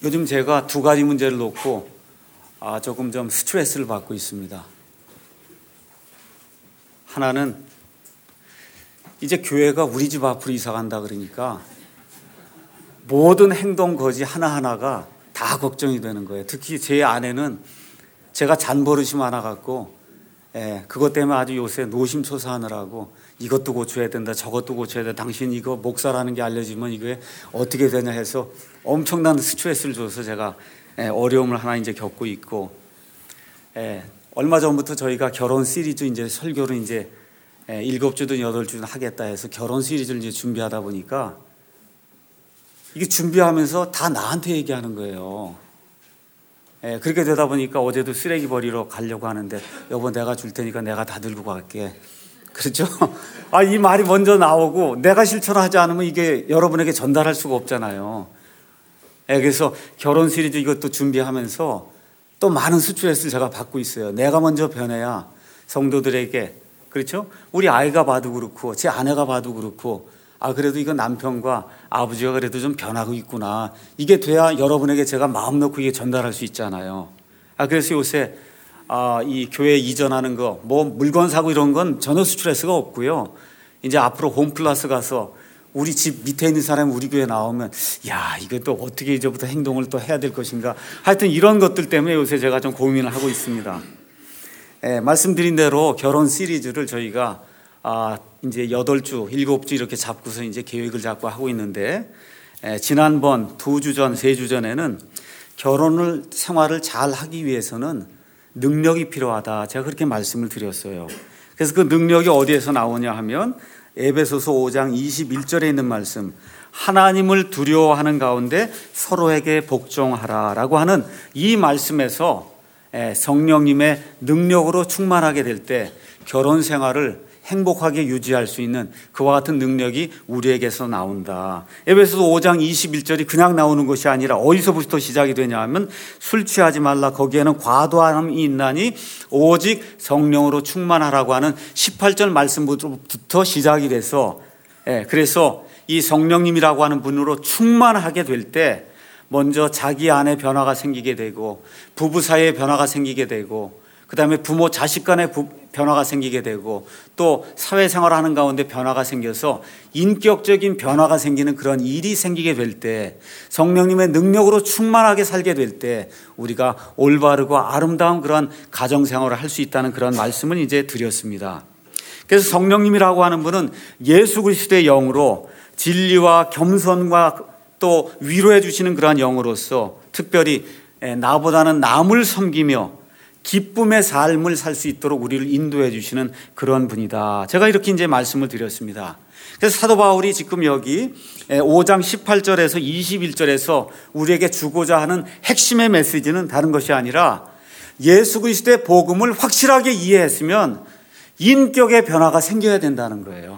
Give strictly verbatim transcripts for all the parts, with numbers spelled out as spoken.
요즘 제가 두 가지 문제를 놓고 아, 조금 좀 스트레스를 받고 있습니다. 하나는 이제 교회가 우리 집 앞으로 이사 간다 그러니까 모든 행동 거지 하나하나가 다 걱정이 되는 거예요. 특히 제 아내는 제가 잔버릇이 많아갖고 예, 그것 때문에 아주 요새 노심초사하느라고 이것도 고쳐야 된다, 저것도 고쳐야 된다. 당신 이거 목사라는 게 알려지면 이게 어떻게 되냐 해서 엄청난 스트레스를 줘서 제가 예, 어려움을 하나 이제 겪고 있고, 예, 얼마 전부터 저희가 결혼 시리즈 이제 설교를 이제 예, 일곱 주든 여덟 주든 하겠다 해서 결혼 시리즈를 이제 준비하다 보니까 이게 준비하면서 다 나한테 얘기하는 거예요. 예, 그렇게 되다 보니까 어제도 쓰레기 버리러 가려고 하는데 여보 내가 줄 테니까 내가 다 들고 갈게. 그렇죠? 아, 이 말이 먼저 나오고 내가 실천하지 않으면 이게 여러분에게 전달할 수가 없잖아요. 예, 그래서 결혼 시리즈 이것도 준비하면서 또 많은 스트레스를 제가 받고 있어요. 내가 먼저 변해야 성도들에게, 그렇죠? 우리 아이가 봐도 그렇고 제 아내가 봐도 그렇고 아 그래도 이거 남편과 아버지가 그래도 좀 변하고 있구나. 이게 돼야 여러분에게 제가 마음 놓고 이게 전달할 수 있잖아요. 아 그래서 요새 아, 이 교회 이전하는 거, 뭐 물건 사고 이런 건 전혀 스트레스가 없고요. 이제 앞으로 홈플러스 가서 우리 집 밑에 있는 사람이 우리 교회 나오면 야 이거 또 어떻게 이제부터 행동을 또 해야 될 것인가. 하여튼 이런 것들 때문에 요새 제가 좀 고민을 하고 있습니다. 예, 말씀드린 대로 결혼 시리즈를 저희가 아, 이제 여덟 주, 일곱 주 이렇게 잡고서 이제 계획을 잡고 하고 있는데, 에, 지난번 두 주 전, 세 주 전에는 결혼을, 생활을 잘 하기 위해서는 능력이 필요하다. 제가 그렇게 말씀을 드렸어요. 그래서 그 능력이 어디에서 나오냐 하면 에베소서 오 장 이십일 절에 있는 말씀, 하나님을 두려워하는 가운데 서로에게 복종하라 라고 하는 이 말씀에서 에, 성령님의 능력으로 충만하게 될 때 결혼 생활을 행복하게 유지할 수 있는 그와 같은 능력이 우리에게서 나온다. 에베소서 오 장 이십일 절이 그냥 나오는 것이 아니라 어디서부터 시작이 되냐 하면 술 취하지 말라 거기에는 과도함이 있나니 오직 성령으로 충만하라고 하는 십팔 절 말씀부터 시작이 돼서, 예, 그래서 이 성령님이라고 하는 분으로 충만하게 될 때 먼저 자기 안에 변화가 생기게 되고 부부 사이에 변화가 생기게 되고 그 다음에 부모 자식 간의 변화가 생기게 되고 또 사회생활을 하는 가운데 변화가 생겨서 인격적인 변화가 생기는 그런 일이 생기게 될 때 성령님의 능력으로 충만하게 살게 될 때 우리가 올바르고 아름다운 그런 가정생활을 할 수 있다는 그런 말씀을 이제 드렸습니다. 그래서 성령님이라고 하는 분은 예수 그리스도의 영으로 진리와 겸손과 또 위로해 주시는 그러한 영으로서 특별히 나보다는 남을 섬기며 기쁨의 삶을 살 수 있도록 우리를 인도해 주시는 그런 분이다. 제가 이렇게 이제 말씀을 드렸습니다. 그래서 사도 바울이 지금 여기 오 장 십팔 절에서 이십일 절에서 우리에게 주고자 하는 핵심의 메시지는 다른 것이 아니라 예수 그리스도의 복음을 확실하게 이해했으면 인격의 변화가 생겨야 된다는 거예요.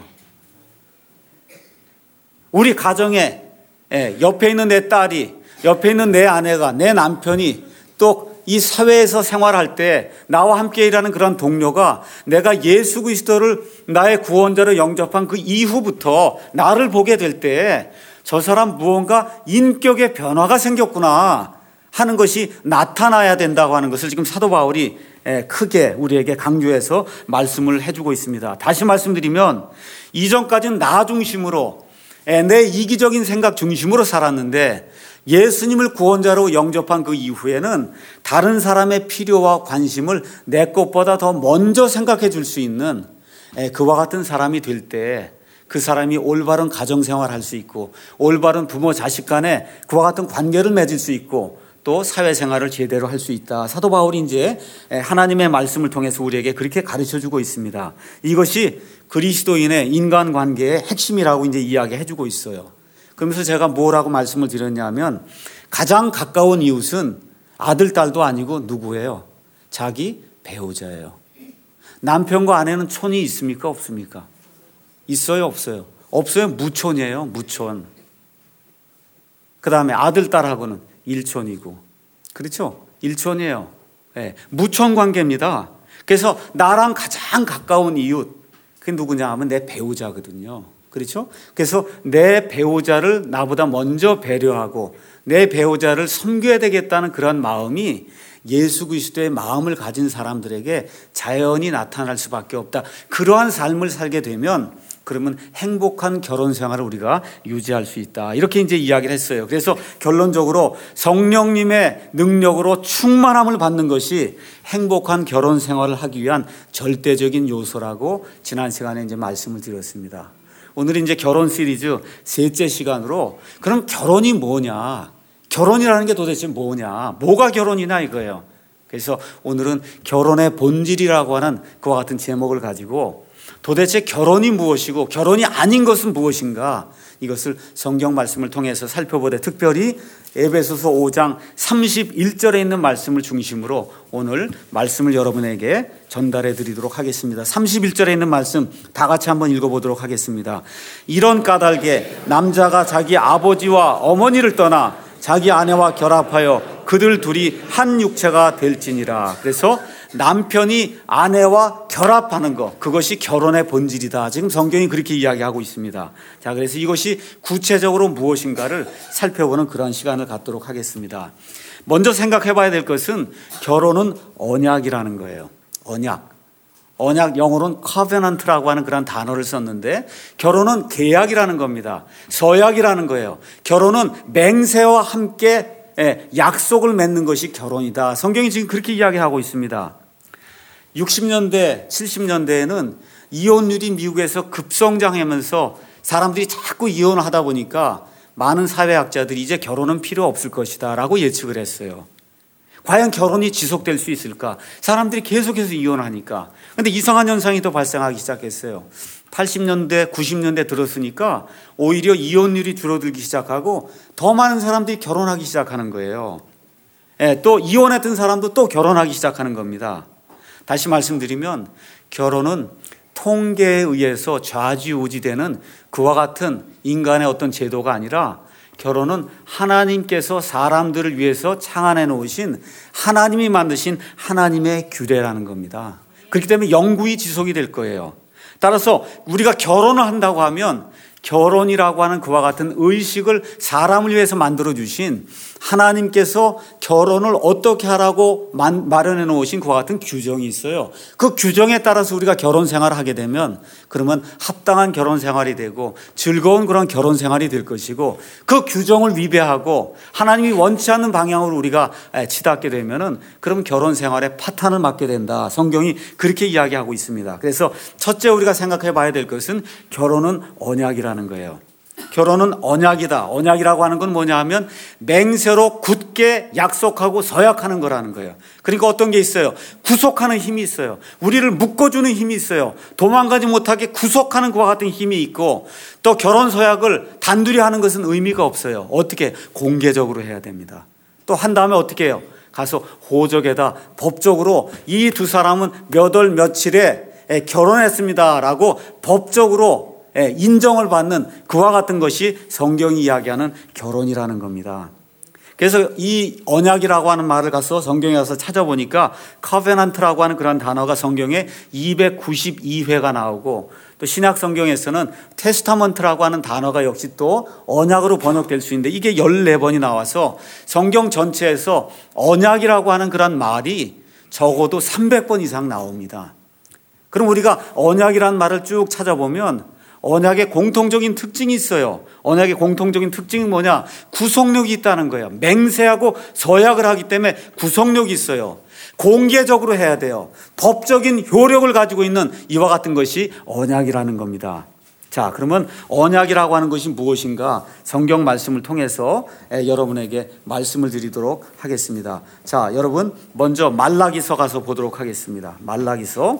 우리 가정에 옆에 있는 내 딸이, 옆에 있는 내 아내가, 내 남편이 또 이 사회에서 생활할 때 나와 함께 일하는 그런 동료가 내가 예수 그리스도를 나의 구원자로 영접한 그 이후부터 나를 보게 될 때 저 사람 무언가 인격의 변화가 생겼구나 하는 것이 나타나야 된다고 하는 것을 지금 사도 바울이 크게 우리에게 강조해서 말씀을 해주고 있습니다. 다시 말씀드리면 이전까지는 나 중심으로 내 이기적인 생각 중심으로 살았는데 예수님을 구원자로 영접한 그 이후에는 다른 사람의 필요와 관심을 내 것보다 더 먼저 생각해 줄 수 있는 그와 같은 사람이 될 때 그 사람이 올바른 가정생활을 할 수 있고 올바른 부모 자식 간에 그와 같은 관계를 맺을 수 있고 또 사회생활을 제대로 할 수 있다. 사도 바울이 이제 하나님의 말씀을 통해서 우리에게 그렇게 가르쳐 주고 있습니다. 이것이 그리스도인의 인간관계의 핵심이라고 이제 이야기해 주고 있어요. 그러면서 제가 뭐라고 말씀을 드렸냐면 가장 가까운 이웃은 아들, 딸도 아니고 누구예요? 자기 배우자예요. 남편과 아내는 촌이 있습니까? 없습니까? 있어요? 없어요? 없어요? 무촌이에요. 무촌. 그 다음에 아들, 딸하고는 일촌이고. 그렇죠? 일촌이에요. 네. 무촌 관계입니다. 그래서 나랑 가장 가까운 이웃, 그게 누구냐 하면 내 배우자거든요. 그렇죠? 그래서 내 배우자를 나보다 먼저 배려하고 내 배우자를 섬겨야 되겠다는 그런 마음이 예수 그리스도의 마음을 가진 사람들에게 자연히 나타날 수밖에 없다. 그러한 삶을 살게 되면 그러면 행복한 결혼 생활을 우리가 유지할 수 있다. 이렇게 이제 이야기를 했어요. 그래서 결론적으로 성령님의 능력으로 충만함을 받는 것이 행복한 결혼 생활을 하기 위한 절대적인 요소라고 지난 시간에 이제 말씀을 드렸습니다. 오늘 이제 결혼 시리즈 셋째 시간으로 그럼 결혼이 뭐냐? 결혼이라는 게 도대체 뭐냐? 뭐가 결혼이냐 이거예요. 그래서 오늘은 결혼의 본질이라고 하는 그와 같은 제목을 가지고 도대체 결혼이 무엇이고 결혼이 아닌 것은 무엇인가 이것을 성경 말씀을 통해서 살펴보되 특별히 에베소서 오 장 삼십일 절에 있는 말씀을 중심으로 오늘 말씀을 여러분에게 전달해 드리도록 하겠습니다. 삼십일 절에 있는 말씀 다 같이 한번 읽어보도록 하겠습니다. 이런 까닭에 남자가 자기 아버지와 어머니를 떠나 자기 아내와 결합하여 그들 둘이 한 육체가 될지니라. 그래서 남편이 아내와 결합하는 것, 그것이 결혼의 본질이다. 지금 성경이 그렇게 이야기하고 있습니다. 자, 그래서 이것이 구체적으로 무엇인가를 살펴보는 그런 시간을 갖도록 하겠습니다. 먼저 생각해 봐야 될 것은 결혼은 언약이라는 거예요. 언약. 언약, 영어로는 covenant라고 하는 그런 단어를 썼는데 결혼은 계약이라는 겁니다. 서약이라는 거예요. 결혼은 맹세와 함께 약속을 맺는 것이 결혼이다. 성경이 지금 그렇게 이야기하고 있습니다. 육십 년대, 칠십 년대에는 이혼율이 미국에서 급성장하면서 사람들이 자꾸 이혼을 하다 보니까 많은 사회학자들이 이제 결혼은 필요 없을 것이다 라고 예측을 했어요. 과연 결혼이 지속될 수 있을까? 사람들이 계속해서 이혼하니까. 그런데 이상한 현상이 또 발생하기 시작했어요. 팔십 년대, 구십 년대 들었으니까 오히려 이혼율이 줄어들기 시작하고 더 많은 사람들이 결혼하기 시작하는 거예요. 예, 또 이혼했던 사람도 또 결혼하기 시작하는 겁니다. 다시 말씀드리면 결혼은 통계에 의해서 좌지우지되는 그와 같은 인간의 어떤 제도가 아니라 결혼은 하나님께서 사람들을 위해서 창안해 놓으신 하나님이 만드신 하나님의 규례라는 겁니다. 그렇기 때문에 영구히 지속이 될 거예요. 따라서 우리가 결혼을 한다고 하면 결혼이라고 하는 그와 같은 의식을 사람을 위해서 만들어 주신 하나님께서 결혼을 어떻게 하라고 마련해 놓으신 그와 같은 규정이 있어요. 그 규정에 따라서 우리가 결혼 생활을 하게 되면 그러면 합당한 결혼 생활이 되고 즐거운 그런 결혼 생활이 될 것이고 그 규정을 위배하고 하나님이 원치 않는 방향으로 우리가 치닫게 되면은 그럼 결혼 생활에 파탄을 맞게 된다. 성경이 그렇게 이야기하고 있습니다. 그래서 첫째 우리가 생각해 봐야 될 것은 결혼은 언약이라는 거예요. 결혼은 언약이다. 언약이라고 하는 건 뭐냐 하면 맹세로 굳게 약속하고 서약하는 거라는 거예요. 그러니까 어떤 게 있어요? 구속하는 힘이 있어요. 우리를 묶어주는 힘이 있어요. 도망가지 못하게 구속하는 그와 같은 힘이 있고 또 결혼 서약을 단둘이 하는 것은 의미가 없어요. 어떻게? 공개적으로 해야 됩니다. 또 한 다음에 어떻게 해요? 가서 호적에다 법적으로 이 두 사람은 몇 월 며칠에 결혼했습니다라고 법적으로 인정을 받는 그와 같은 것이 성경이 이야기하는 결혼이라는 겁니다. 그래서 이 언약이라고 하는 말을 가서 성경에 가서 찾아보니까 covenant라고 하는 그런 단어가 성경에 이백구십이 회가 나오고 또 신약 성경에서는 testament라고 하는 단어가 역시 또 언약으로 번역될 수 있는데 이게 열네 번이 나와서 성경 전체에서 언약이라고 하는 그런 말이 적어도 삼백 번 이상 나옵니다. 그럼 우리가 언약이라는 말을 쭉 찾아보면 언약의 공통적인 특징이 있어요. 언약의 공통적인 특징이 뭐냐? 구속력이 있다는 거예요. 맹세하고 서약을 하기 때문에 구속력이 있어요. 공개적으로 해야 돼요. 법적인 효력을 가지고 있는 이와 같은 것이 언약이라는 겁니다. 자, 그러면 언약이라고 하는 것이 무엇인가? 성경 말씀을 통해서 여러분에게 말씀을 드리도록 하겠습니다. 자, 여러분 먼저 말라기서 가서 보도록 하겠습니다. 말라기서.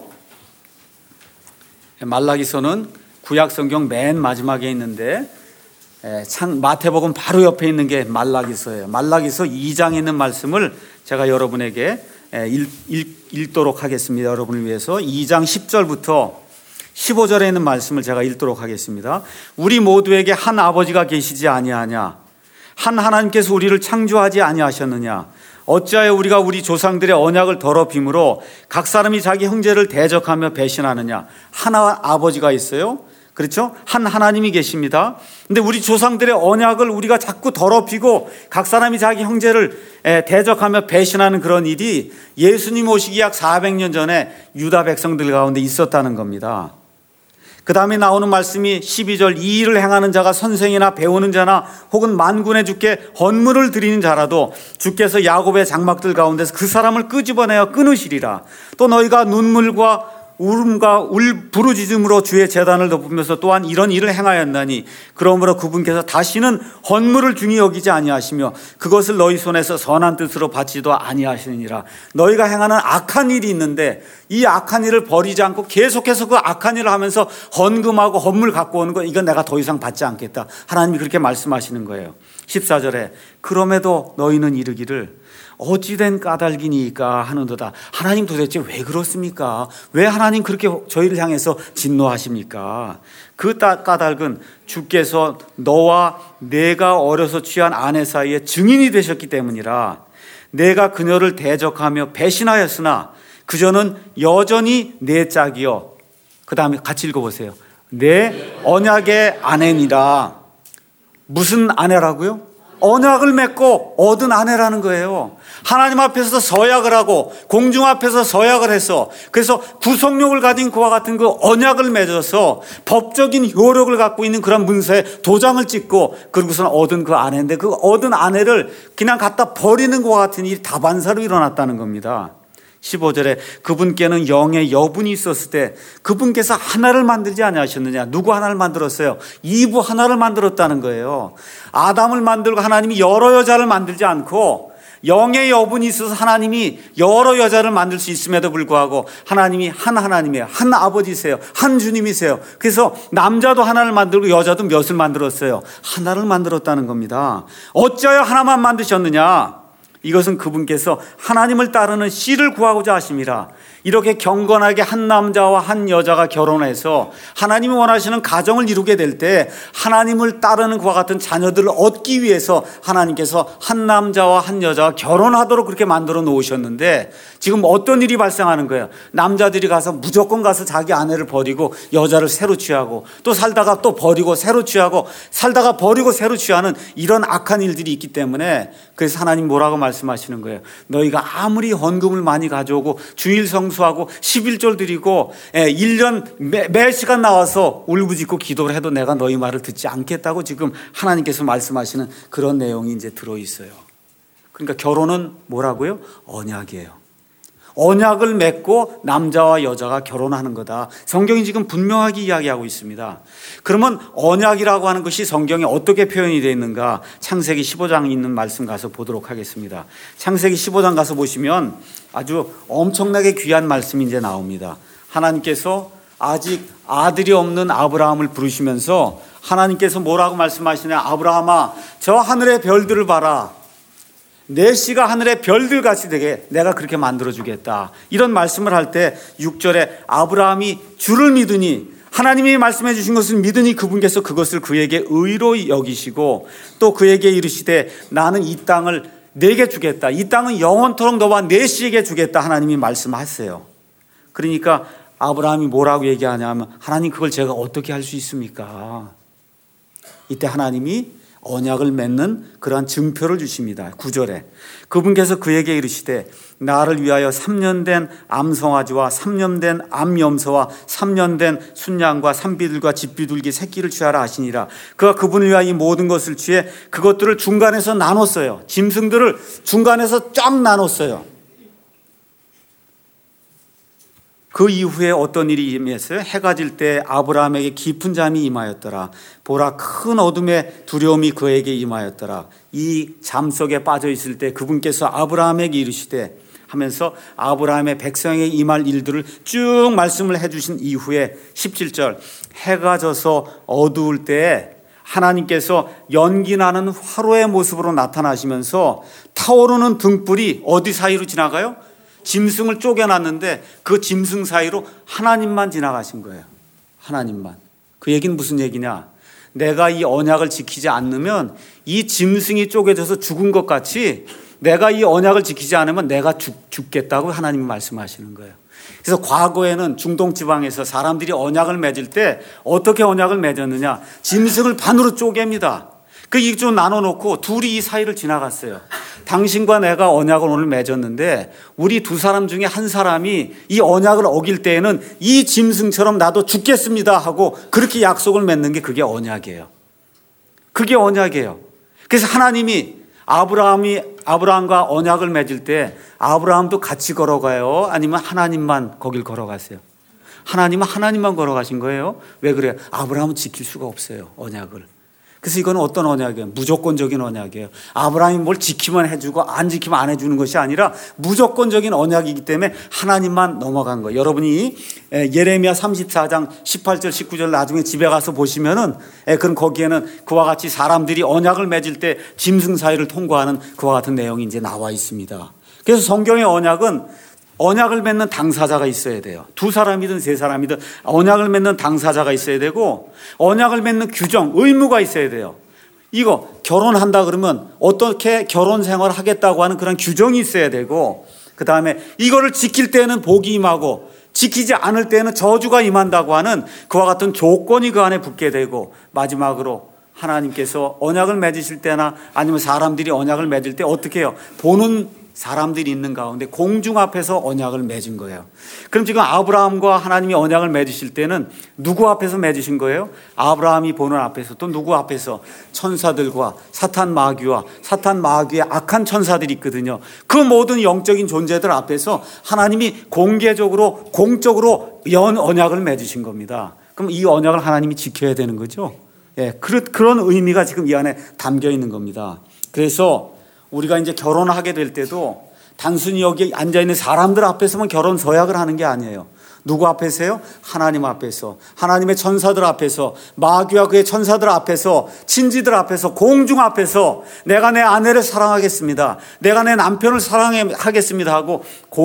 말라기서는 구약 성경 맨 마지막에 있는데 창 마태복음 바로 옆에 있는 게 말라기서예요. 말라기서 이 장에 있는 말씀을 제가 여러분에게 읽, 읽, 읽도록 하겠습니다. 여러분을 위해서 이 장 십 절부터 십오 절에 있는 말씀을 제가 읽도록 하겠습니다. 우리 모두에게 한 아버지가 계시지 아니하냐? 한 하나님께서 우리를 창조하지 아니하셨느냐? 어찌하여 우리가 우리 조상들의 언약을 더럽힘으로 각 사람이 자기 형제를 대적하며 배신하느냐? 하나 아버지가 있어요. 그렇죠? 한 하나님이 계십니다. 근데 우리 조상들의 언약을 우리가 자꾸 더럽히고 각 사람이 자기 형제를 대적하며 배신하는 그런 일이 예수님 오시기 약 사백 년 전에 유다 백성들 가운데 있었다는 겁니다. 그 다음에 나오는 말씀이 십이 절, 이 일을 행하는 자가 선생이나 배우는 자나 혹은 만군의 주께 헌물을 드리는 자라도 주께서 야곱의 장막들 가운데서 그 사람을 끄집어내어 끊으시리라. 또 너희가 눈물과 울음과 울 부르짖음으로 주의 제단을 덮으면서 또한 이런 일을 행하였나니 그러므로 그분께서 다시는 헌물을 중히 여기지 아니하시며 그것을 너희 손에서 선한 뜻으로 받지도 아니하시느니라. 너희가 행하는 악한 일이 있는데 이 악한 일을 버리지 않고 계속해서 그 악한 일을 하면서 헌금하고 헌물 갖고 오는 거, 이건 내가 더 이상 받지 않겠다. 하나님이 그렇게 말씀하시는 거예요. 십사 절에 그럼에도 너희는 이르기를 어찌된 까닭이니까 하는도다. 하나님 도대체 왜 그렇습니까? 왜 하나님 그렇게 저희를 향해서 진노하십니까? 그 까닭은 주께서 너와 내가 어려서 취한 아내 사이에 증인이 되셨기 때문이라. 내가 그녀를 대적하며 배신하였으나 그저는 여전히 내 짝이요. 그 다음에 같이 읽어보세요. 내 언약의 아내니라. 무슨 아내라고요? 언약을 맺고 얻은 아내라는 거예요. 하나님 앞에서 서약을 하고 공중 앞에서 서약을 해서, 그래서 구속력을 가진 그와 같은 그 언약을 맺어서 법적인 효력을 갖고 있는 그런 문서에 도장을 찍고 그러고서는 얻은 그 아내인데, 그 얻은 아내를 그냥 갖다 버리는 것과 같은 일이 다반사로 일어났다는 겁니다. 십오 절에 그분께는 영의 여분이 있었을 때 그분께서 하나를 만들지 아니하셨느냐. 누구 하나를 만들었어요? 이브 하나를 만들었다는 거예요. 아담을 만들고 하나님이 여러 여자를 만들지 않고 영의 여분이 있어서 하나님이 여러 여자를 만들 수 있음에도 불구하고 하나님이 한 하나님이에요. 한 아버지세요. 한 주님이세요. 그래서 남자도 하나를 만들고 여자도 몇을 만들었어요? 하나를 만들었다는 겁니다. 어찌하여 하나만 만드셨느냐? 이것은 그분께서 하나님을 따르는 씨를 구하고자 하심이라. 이렇게 경건하게 한 남자와 한 여자가 결혼해서 하나님이 원하시는 가정을 이루게 될 때 하나님을 따르는 그와 같은 자녀들을 얻기 위해서 하나님께서 한 남자와 한 여자가 결혼하도록 그렇게 만들어 놓으셨는데, 지금 어떤 일이 발생하는 거예요? 남자들이 가서 무조건 가서 자기 아내를 버리고 여자를 새로 취하고, 또 살다가 또 버리고 새로 취하고, 살다가 버리고 새로 취하는 이런 악한 일들이 있기 때문에, 그래서 하나님 뭐라고 말씀하시는 거예요? 너희가 아무리 헌금을 많이 가져오고 주일 성수하고 십일절 드리고 일 년 매, 매 시간 나와서 울부짖고 기도를 해도 내가 너희 말을 듣지 않겠다고 지금 하나님께서 말씀하시는 그런 내용이 이제 들어있어요. 그러니까 결혼은 뭐라고요? 언약이에요. 언약을 맺고 남자와 여자가 결혼하는 거다. 성경이 지금 분명하게 이야기하고 있습니다. 그러면 언약이라고 하는 것이 성경에 어떻게 표현이 되어 있는가? 창세기 십오 장에 있는 말씀 가서 보도록 하겠습니다. 창세기 십오 장 가서 보시면 아주 엄청나게 귀한 말씀이 이제 나옵니다. 하나님께서 아직 아들이 없는 아브라함을 부르시면서 하나님께서 뭐라고 말씀하시냐? 아브라함아, 저 하늘의 별들을 봐라. 내 씨가 하늘의 별들같이 되게 내가 그렇게 만들어주겠다. 이런 말씀을 할 때 육 절에 아브라함이 주를 믿으니, 하나님이 말씀해 주신 것을 믿으니 그분께서 그것을 그에게 의로 여기시고 또 그에게 이르시되 나는 이 땅을 내게 주겠다. 이 땅은 영원토록 너와 내 씨에게 주겠다. 하나님이 말씀하세요. 그러니까 아브라함이 뭐라고 얘기하냐면, 하나님 그걸 제가 어떻게 할 수 있습니까? 이때 하나님이 언약을 맺는 그러한 증표를 주십니다. 구 절에 그분께서 그에게 이르시되 나를 위하여 삼 년 된 암송아지와 삼 년 된 암염소와 삼 년 된 순양과 산비둘과 집비둘기 새끼를 취하라 하시니라. 그가 그분을 위하여 이 모든 것을 취해 그것들을 중간에서 나눴어요. 짐승들을 중간에서 쫙 나눴어요. 그 이후에 어떤 일이 임했어요? 해가 질 때 아브라함에게 깊은 잠이 임하였더라. 보라, 큰 어둠의 두려움이 그에게 임하였더라. 이 잠 속에 빠져 있을 때 그분께서 아브라함에게 이르시되 하면서 아브라함의 백성에게 임할 일들을 쭉 말씀을 해주신 이후에 십칠 절 해가 져서 어두울 때에 하나님께서 연기 나는 화로의 모습으로 나타나시면서 타오르는 등불이 어디 사이로 지나가요? 짐승을 쪼개놨는데 그 짐승 사이로 하나님만 지나가신 거예요. 하나님만. 그 얘기는 무슨 얘기냐? 내가 이 언약을 지키지 않으면 이 짐승이 쪼개져서 죽은 것 같이 내가 이 언약을 지키지 않으면 내가 죽, 죽겠다고 하나님이 말씀하시는 거예요. 그래서 과거에는 중동 지방에서 사람들이 언약을 맺을 때 어떻게 언약을 맺었느냐? 짐승을 반으로 쪼갭니다. 그 이쪽 나눠놓고 둘이 이 사이를 지나갔어요. 당신과 내가 언약을 오늘 맺었는데 우리 두 사람 중에 한 사람이 이 언약을 어길 때에는 이 짐승처럼 나도 죽겠습니다 하고 그렇게 약속을 맺는 게 그게 언약이에요. 그게 언약이에요. 그래서 하나님이 아브라함이 아브라함과 언약을 맺을 때 아브라함도 같이 걸어가요? 아니면 하나님만 거길 걸어가세요? 하나님은 하나님만 걸어가신 거예요. 왜 그래요? 아브라함은 지킬 수가 없어요, 언약을. 그래서 이건 어떤 언약이에요? 무조건적인 언약이에요. 아브라함이 뭘 지키면 해주고 안 지키면 안 해주는 것이 아니라 무조건적인 언약이기 때문에 하나님만 넘어간 거예요. 여러분이 예레미야 삼십사 장 십팔 절 십구 절 나중에 집에 가서 보시면은 그럼 거기에는 그와 같이 사람들이 언약을 맺을 때 짐승 사이를 통과하는 그와 같은 내용이 이제 나와 있습니다. 그래서 성경의 언약은 언약을 맺는 당사자가 있어야 돼요. 두 사람이든 세 사람이든 언약을 맺는 당사자가 있어야 되고 언약을 맺는 규정, 의무가 있어야 돼요. 이거 결혼한다 그러면 어떻게 결혼 생활을 하겠다고 하는 그런 규정이 있어야 되고 그 다음에 이거를 지킬 때는 복이 임하고 지키지 않을 때는 저주가 임한다고 하는 그와 같은 조건이 그 안에 붙게 되고 마지막으로 하나님께서 언약을 맺으실 때나 아니면 사람들이 언약을 맺을 때 어떻게 해요? 보는 사람들이 있는 가운데 공중 앞에서 언약을 맺은 거예요. 그럼 지금 아브라함과 하나님이 언약을 맺으실 때는 누구 앞에서 맺으신 거예요? 아브라함이 보는 앞에서 또 누구 앞에서? 천사들과 사탄 마귀와 사탄 마귀의 악한 천사들이 있거든요. 그 모든 영적인 존재들 앞에서 하나님이 공개적으로 공적으로 연 언약을 맺으신 겁니다. 그럼 이 언약을 하나님이 지켜야 되는 거죠. 예, 그런 의미가 지금 이 안에 담겨 있는 겁니다. 그래서 우리가 이제 결혼을 하게 될 때도 단순히 여기 앉아있는 사람들 앞에서만 결혼 서약을 하는 게 아니에요. 누구 앞에서요? 하나님 앞에서, 하나님의 천사들 앞에서, 마귀와 그의 천사들 앞에서, 친지들 앞에서, 공중 앞에서 내가 내 아내를 사랑하겠습니다, 내가 내 남편을 사랑하겠습니다 하고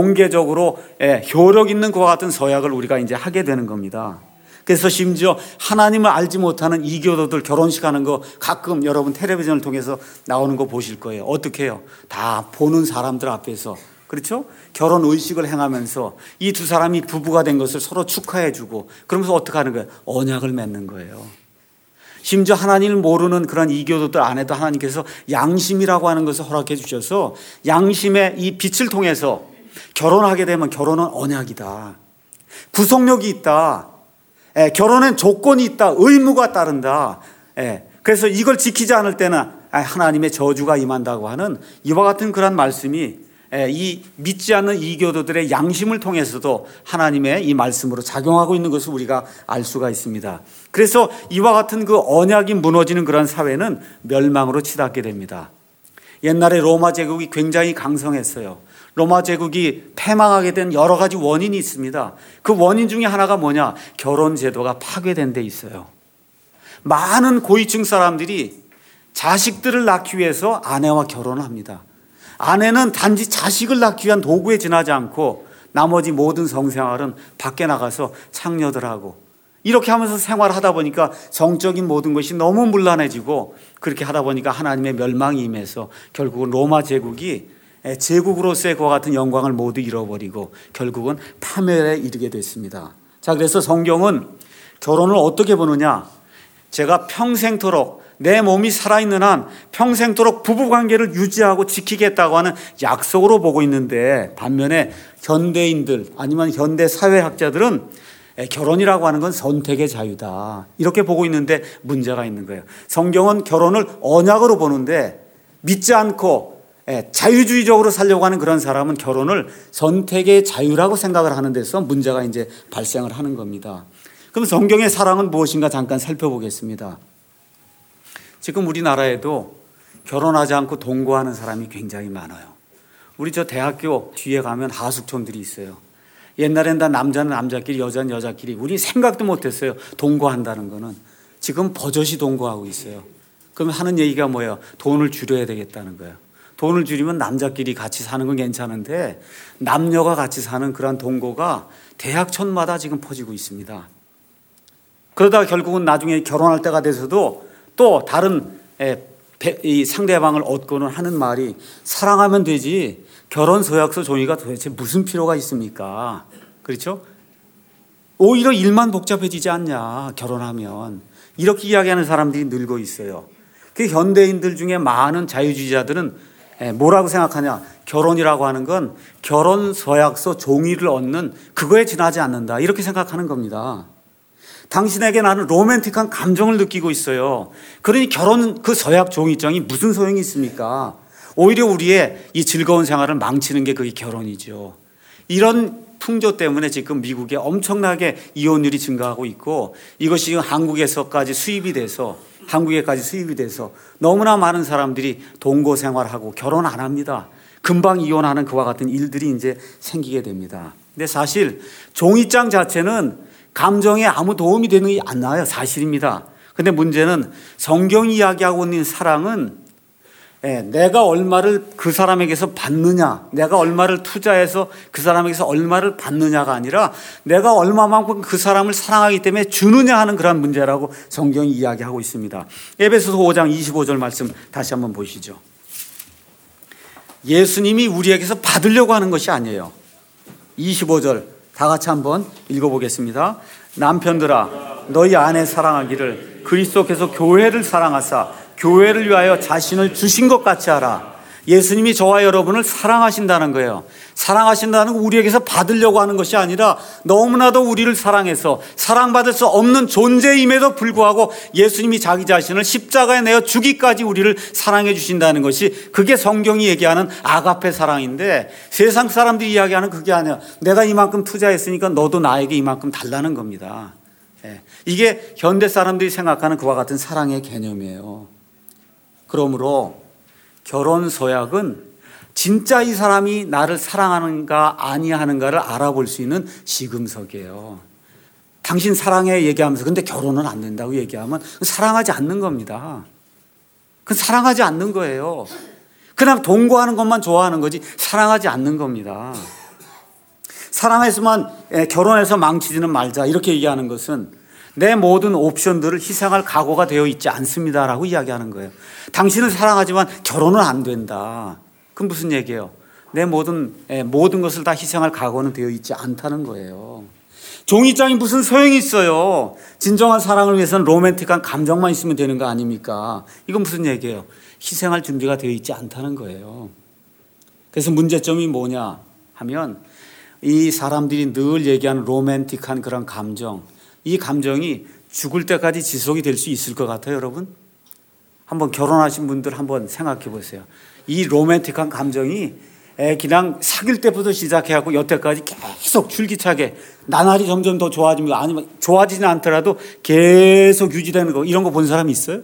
공개적으로 예, 효력 있는 그와 같은 서약을 우리가 이제 하게 되는 겁니다. 그래서 심지어 하나님을 알지 못하는 이교도들 결혼식 하는 거 가끔 여러분 텔레비전을 통해서 나오는 거 보실 거예요. 어떻게 해요? 다 보는 사람들 앞에서, 그렇죠? 결혼 의식을 행하면서 이 두 사람이 부부가 된 것을 서로 축하해 주고 그러면서 어떻게 하는 거예요? 언약을 맺는 거예요. 심지어 하나님을 모르는 그런 이교도들 안에도 하나님께서 양심이라고 하는 것을 허락해 주셔서 양심의 이 빛을 통해서 결혼하게 되면 결혼은 언약이다, 구속력이 있다, 예, 결혼엔 조건이 있다, 의무가 따른다. 예, 그래서 이걸 지키지 않을 때는 하나님의 저주가 임한다고 하는 이와 같은 그런 말씀이 예, 이 믿지 않는 이교도들의 양심을 통해서도 하나님의 이 말씀으로 작용하고 있는 것을 우리가 알 수가 있습니다. 그래서 이와 같은 그 언약이 무너지는 그런 사회는 멸망으로 치닫게 됩니다. 옛날에 로마 제국이 굉장히 강성했어요. 로마 제국이 패망하게 된 여러 가지 원인이 있습니다. 그 원인 중에 하나가 뭐냐? 결혼 제도가 파괴된 데 있어요. 많은 고위층 사람들이 자식들을 낳기 위해서 아내와 결혼을 합니다. 아내는 단지 자식을 낳기 위한 도구에 지나지 않고 나머지 모든 성생활은 밖에 나가서 창녀들하고 이렇게 하면서 생활을 하다 보니까 정적인 모든 것이 너무 문란해지고 그렇게 하다 보니까 하나님의 멸망이 임해서 결국은 로마 제국이 제국으로서의 그와 같은 영광을 모두 잃어버리고 결국은 파멸에 이르게 됐습니다. 자, 그래서 성경은 결혼을 어떻게 보느냐? 제가 평생토록 내 몸이 살아있는 한 평생토록 부부관계를 유지하고 지키겠다고 하는 약속으로 보고 있는데 반면에 현대인들 아니면 현대 사회학자들은 결혼이라고 하는 건 선택의 자유다 이렇게 보고 있는데 문제가 있는 거예요. 성경은 결혼을 언약으로 보는데 믿지 않고 자유주의적으로 살려고 하는 그런 사람은 결혼을 선택의 자유라고 생각을 하는 데서 문제가 이제 발생을 하는 겁니다. 그럼 성경의 사랑은 무엇인가 잠깐 살펴보겠습니다. 지금 우리나라에도 결혼하지 않고 동거하는 사람이 굉장히 많아요. 우리 저 대학교 뒤에 가면 하숙촌들이 있어요. 옛날엔 다 남자는 남자끼리 여자는 여자끼리 우리 생각도 못했어요. 동거한다는 거는. 지금 버젓이 동거하고 있어요. 그러면 하는 얘기가 뭐예요? 돈을 줄여야 되겠다는 거예요. 돈을 줄이면 남자끼리 같이 사는 건 괜찮은데 남녀가 같이 사는 그런 동거가 대학촌마다 지금 퍼지고 있습니다. 그러다가 결국은 나중에 결혼할 때가 돼서도 또 다른 이 상대방을 얻고는 하는 말이 사랑하면 되지 결혼 서약서 종이가 도대체 무슨 필요가 있습니까? 그렇죠? 오히려 일만 복잡해지지 않냐, 결혼하면. 이렇게 이야기하는 사람들이 늘고 있어요. 그 현대인들 중에 많은 자유주의자들은 뭐라고 생각하냐? 결혼이라고 하는 건 결혼 서약서 종이를 얻는 그거에 지나지 않는다. 이렇게 생각하는 겁니다. 당신에게 나는 로맨틱한 감정을 느끼고 있어요. 그러니 결혼 그 서약 종이장이 무슨 소용이 있습니까? 오히려 우리의 이 즐거운 생활을 망치는 게 그게 결혼이죠. 이런 풍조 때문에 지금 미국에 엄청나게 이혼율이 증가하고 있고 이것이 지금 한국에서까지 수입이 돼서 한국에까지 수입이 돼서 너무나 많은 사람들이 동거 생활하고 결혼 안 합니다. 금방 이혼하는 그와 같은 일들이 이제 생기게 됩니다. 근데 사실 종이장 자체는 감정에 아무 도움이 되는 게 안 나와요. 사실입니다. 근데 문제는 성경이 이야기하고 있는 사랑은 예, 내가 얼마를 그 사람에게서 받느냐, 내가 얼마를 투자해서 그 사람에게서 얼마를 받느냐가 아니라 내가 얼마만큼 그 사람을 사랑하기 때문에 주느냐 하는 그런 문제라고 성경이 이야기하고 있습니다. 에베소서 오 장 이십오 절 말씀 다시 한번 보시죠. 예수님이 우리에게서 받으려고 하는 것이 아니에요. 이십오 절 다 같이 한번 읽어보겠습니다. 남편들아 너희 아내 사랑하기를 그리스도께서 교회를 사랑하사 교회를 위하여 자신을 주신 것 같이 하라. 예수님이 저와 여러분을 사랑하신다는 거예요. 사랑하신다는 건 우리에게서 받으려고 하는 것이 아니라 너무나도 우리를 사랑해서 사랑받을 수 없는 존재임에도 불구하고 예수님이 자기 자신을 십자가에 내어 주기까지 우리를 사랑해 주신다는 것이 그게 성경이 얘기하는 아가페 사랑인데 세상 사람들이 이야기하는 그게 아니야. 내가 이만큼 투자했으니까 너도 나에게 이만큼 달라는 겁니다. 이게 현대 사람들이 생각하는 그와 같은 사랑의 개념이에요. 그러므로 결혼 서약은 진짜 이 사람이 나를 사랑하는가 아니하는가를 알아볼 수 있는 시금석이에요. 당신 사랑해 얘기하면서 근데 결혼은 안 된다고 얘기하면 사랑하지 않는 겁니다. 그건 사랑하지 않는 거예요. 그냥 동거하는 것만 좋아하는 거지 사랑하지 않는 겁니다. 사랑해서만 결혼해서 망치지는 말자 이렇게 얘기하는 것은 내 모든 옵션들을 희생할 각오가 되어 있지 않습니다라고 이야기하는 거예요. 당신을 사랑하지만 결혼은 안 된다. 그럼 무슨 얘기예요? 내 모든 모든 것을 다 희생할 각오는 되어 있지 않다는 거예요. 종이장이 무슨 소용이 있어요? 진정한 사랑을 위해서는 로맨틱한 감정만 있으면 되는 거 아닙니까? 이건 무슨 얘기예요? 희생할 준비가 되어 있지 않다는 거예요. 그래서 문제점이 뭐냐 하면 이 사람들이 늘 얘기하는 로맨틱한 그런 감정, 이 감정이 죽을 때까지 지속이 될 수 있을 것 같아요, 여러분? 한번 결혼하신 분들 한번 생각해 보세요. 이 로맨틱한 감정이 그냥 사귈 때부터 시작해갖고 여태까지 계속 줄기차게 나날이 점점 더 좋아지면 아니면 좋아지진 않더라도 계속 유지되는 거 이런 거 본 사람이 있어요?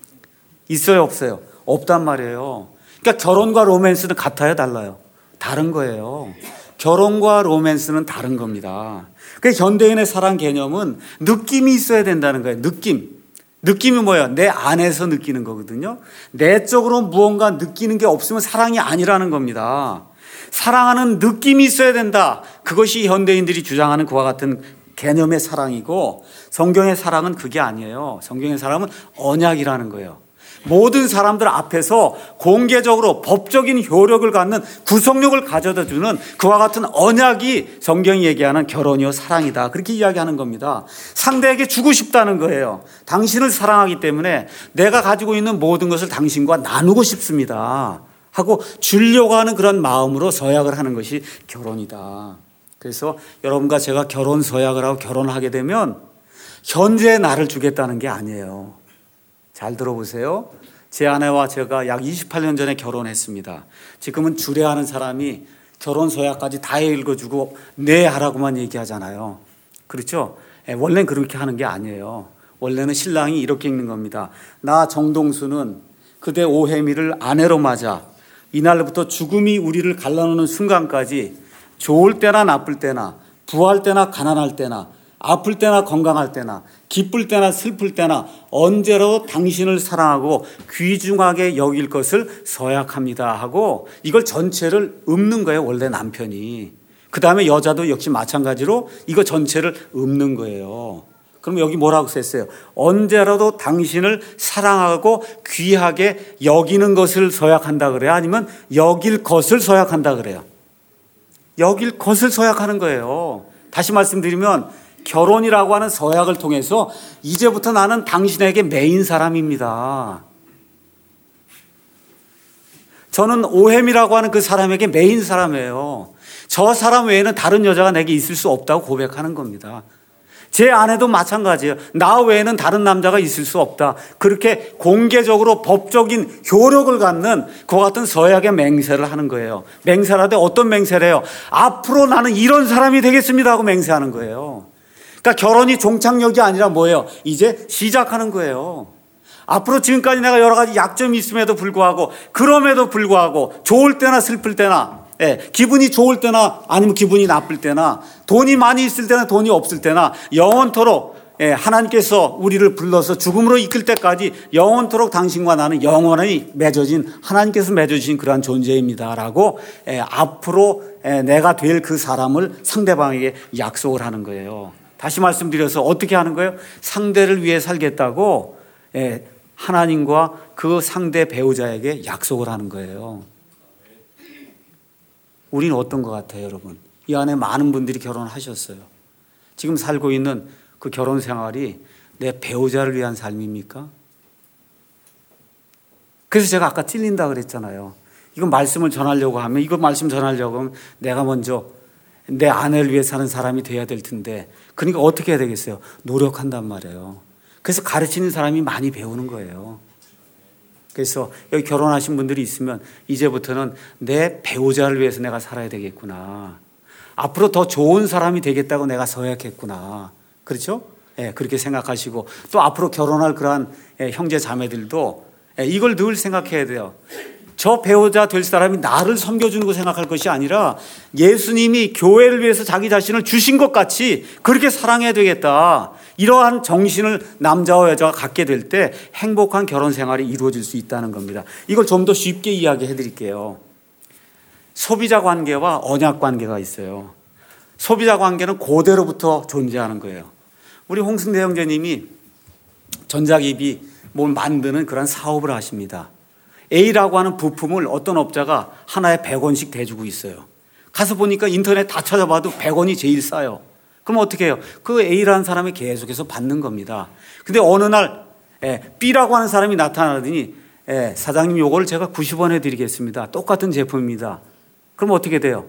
있어요, 없어요? 없단 말이에요. 그러니까 결혼과 로맨스는 같아요, 달라요? 다른 거예요. 결혼과 로맨스는 다른 겁니다. 그래서 현대인의 사랑 개념은 느낌이 있어야 된다는 거예요. 느낌. 느낌이 뭐예요? 내 안에서 느끼는 거거든요. 내적으로 무언가 느끼는 게 없으면 사랑이 아니라는 겁니다. 사랑하는 느낌이 있어야 된다. 그것이 현대인들이 주장하는 그와 같은 개념의 사랑이고 성경의 사랑은 그게 아니에요. 성경의 사랑은 언약이라는 거예요. 모든 사람들 앞에서 공개적으로 법적인 효력을 갖는 구속력을 가져다 주는 그와 같은 언약이 성경이 얘기하는 결혼이요 사랑이다. 그렇게 이야기하는 겁니다. 상대에게 주고 싶다는 거예요. 당신을 사랑하기 때문에 내가 가지고 있는 모든 것을 당신과 나누고 싶습니다 하고 주려고 하는 그런 마음으로 서약을 하는 것이 결혼이다. 그래서 여러분과 제가 결혼 서약을 하고 결혼하게 되면 현재 나를 주겠다는 게 아니에요. 잘 들어보세요. 제 아내와 제가 약 이십팔 년 전에 결혼했습니다. 지금은 주례하는 사람이 결혼 서약까지 다 읽어주고 네 하라고만 얘기하잖아요. 그렇죠? 원래는 그렇게 하는 게 아니에요. 원래는 신랑이 이렇게 읽는 겁니다. 나 정동수는 그대 오혜미를 아내로 맞아 이날부터 죽음이 우리를 갈라놓는 순간까지 좋을 때나 나쁠 때나 부할 때나 가난할 때나 아플 때나 건강할 때나 기쁠 때나 슬플 때나 언제라도 당신을 사랑하고 귀중하게 여길 것을 서약합니다 하고 이걸 전체를 읊는 거예요. 원래 남편이. 그 다음에 여자도 역시 마찬가지로 이거 전체를 읊는 거예요. 그럼 여기 뭐라고 썼어요? 언제라도 당신을 사랑하고 귀하게 여기는 것을 서약한다 그래요? 아니면 여길 것을 서약한다 그래요? 여길 것을 서약하는 거예요. 다시 말씀드리면 결혼이라고 하는 서약을 통해서 이제부터 나는 당신에게 매인 사람입니다. 저는 오햄이라고 하는 그 사람에게 매인 사람이에요. 저 사람 외에는 다른 여자가 내게 있을 수 없다고 고백하는 겁니다. 제 아내도 마찬가지예요. 나 외에는 다른 남자가 있을 수 없다. 그렇게 공개적으로 법적인 효력을 갖는 그와 같은 서약의 맹세를 하는 거예요. 맹세하되 어떤 맹세를 해요? 앞으로 나는 이런 사람이 되겠습니다 하고 맹세하는 거예요. 그러니까 결혼이 종착역이 아니라 뭐예요? 이제 시작하는 거예요. 앞으로 지금까지 내가 여러 가지 약점이 있음에도 불구하고, 그럼에도 불구하고, 좋을 때나 슬플 때나, 예, 기분이 좋을 때나 아니면 기분이 나쁠 때나, 돈이 많이 있을 때나 돈이 없을 때나, 영원토록, 예, 하나님께서 우리를 불러서 죽음으로 이끌 때까지 영원토록 당신과 나는 영원히 맺어진, 하나님께서 맺어주신 그러한 존재입니다라고, 예, 앞으로 예, 내가 될 그 사람을 상대방에게 약속을 하는 거예요. 다시 말씀드려서 어떻게 하는 거예요? 상대를 위해 살겠다고, 예, 하나님과 그 상대 배우자에게 약속을 하는 거예요. 우리는 어떤 것 같아요, 여러분? 이 안에 많은 분들이 결혼하셨어요. 지금 살고 있는 그 결혼 생활이 내 배우자를 위한 삶입니까? 그래서 제가 아까 찔린다 그랬잖아요. 이거 말씀을 전하려고 하면, 이거 말씀 전하려고 하면 내가 먼저 내 아내를 위해 사는 사람이 돼야 될 텐데, 그러니까 어떻게 해야 되겠어요? 노력한단 말이에요. 그래서 가르치는 사람이 많이 배우는 거예요. 그래서 여기 결혼하신 분들이 있으면 이제부터는 내 배우자를 위해서 내가 살아야 되겠구나. 앞으로 더 좋은 사람이 되겠다고 내가 서약했구나. 그렇죠? 예, 그렇게 생각하시고, 또 앞으로 결혼할 그러한 예, 형제 자매들도 예, 이걸 늘 생각해야 돼요. 저 배우자 될 사람이 나를 섬겨주는 거 생각할 것이 아니라 예수님이 교회를 위해서 자기 자신을 주신 것 같이 그렇게 사랑해야 되겠다. 이러한 정신을 남자와 여자가 갖게 될 때 행복한 결혼 생활이 이루어질 수 있다는 겁니다. 이걸 좀 더 쉽게 이야기해 드릴게요. 소비자 관계와 언약 관계가 있어요. 소비자 관계는 고대로부터 존재하는 거예요. 우리 홍승대 형제님이 전자기기 뭘 만드는 그런 사업을 하십니다. A라고 하는 부품을 어떤 업자가 하나에 백 원씩 대주고 있어요. 가서 보니까 인터넷 다 찾아봐도 백 원이 제일 싸요. 그럼 어떻게 해요? 그 A라는 사람이 계속해서 받는 겁니다. 근데 어느 날 B라고 하는 사람이 나타나더니 사장님 요거를 제가 구십 원에 드리겠습니다. 똑같은 제품입니다. 그럼 어떻게 돼요?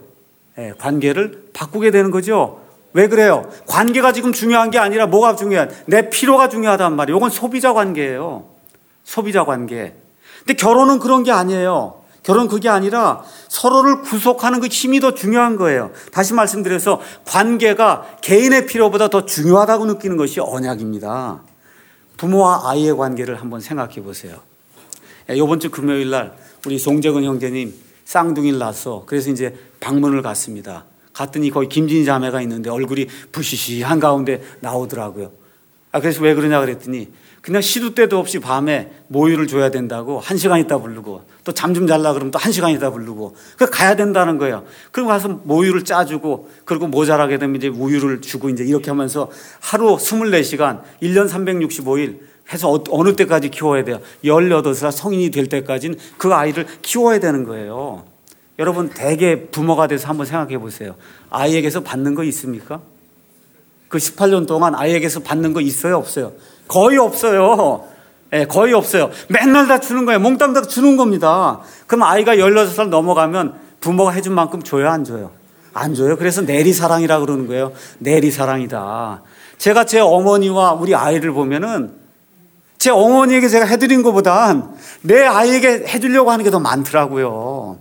관계를 바꾸게 되는 거죠. 왜 그래요? 관계가 지금 중요한 게 아니라 뭐가 중요한? 내 필요가 중요하단 말이에요. 이건 소비자 관계예요. 소비자 관계. 근데 결혼은 그런 게 아니에요. 결혼은 그게 아니라 서로를 구속하는 그 힘이 더 중요한 거예요. 다시 말씀드려서 관계가 개인의 필요보다 더 중요하다고 느끼는 것이 언약입니다. 부모와 아이의 관계를 한번 생각해 보세요. 이번 주 금요일 날 우리 송재근 형제님 쌍둥이를 낳았어. 그래서 이제 방문을 갔습니다. 갔더니 거기 김진희 자매가 있는데 얼굴이 부시시한 가운데 나오더라고요. 아, 그래서 왜 그러냐 그랬더니 그냥 시도 때도 없이 밤에 모유를 줘야 된다고 한 시간 있다 부르고, 또 잠 좀 잘라 그러면 또 한 시간 있다 부르고, 그 가야 된다는 거예요. 그리고 가서 모유를 짜주고, 그리고 모자라게 되면 이제 우유를 주고, 이제 이렇게 하면서 하루 스물네 시간, 일 년 삼백육십오 일 해서 어느 때까지 키워야 돼요? 열여덟 살 성인이 될 때까지는 그 아이를 키워야 되는 거예요. 여러분, 대개 부모가 돼서 한번 생각해 보세요. 아이에게서 받는 거 있습니까? 그 십팔 년 동안 아이에게서 받는 거 있어요, 없어요? 거의 없어요. 네, 거의 없어요. 맨날 다 주는 거예요. 몽땅 다 주는 겁니다. 그럼 아이가 열여섯 살 넘어가면 부모가 해준 만큼 줘요, 안 줘요? 안 줘요. 그래서 내리사랑이라 그러는 거예요. 내리사랑이다. 제가 제 어머니와 우리 아이를 보면은 제 어머니에게 제가 해드린 것보단 내 아이에게 해주려고 하는 게 더 많더라고요.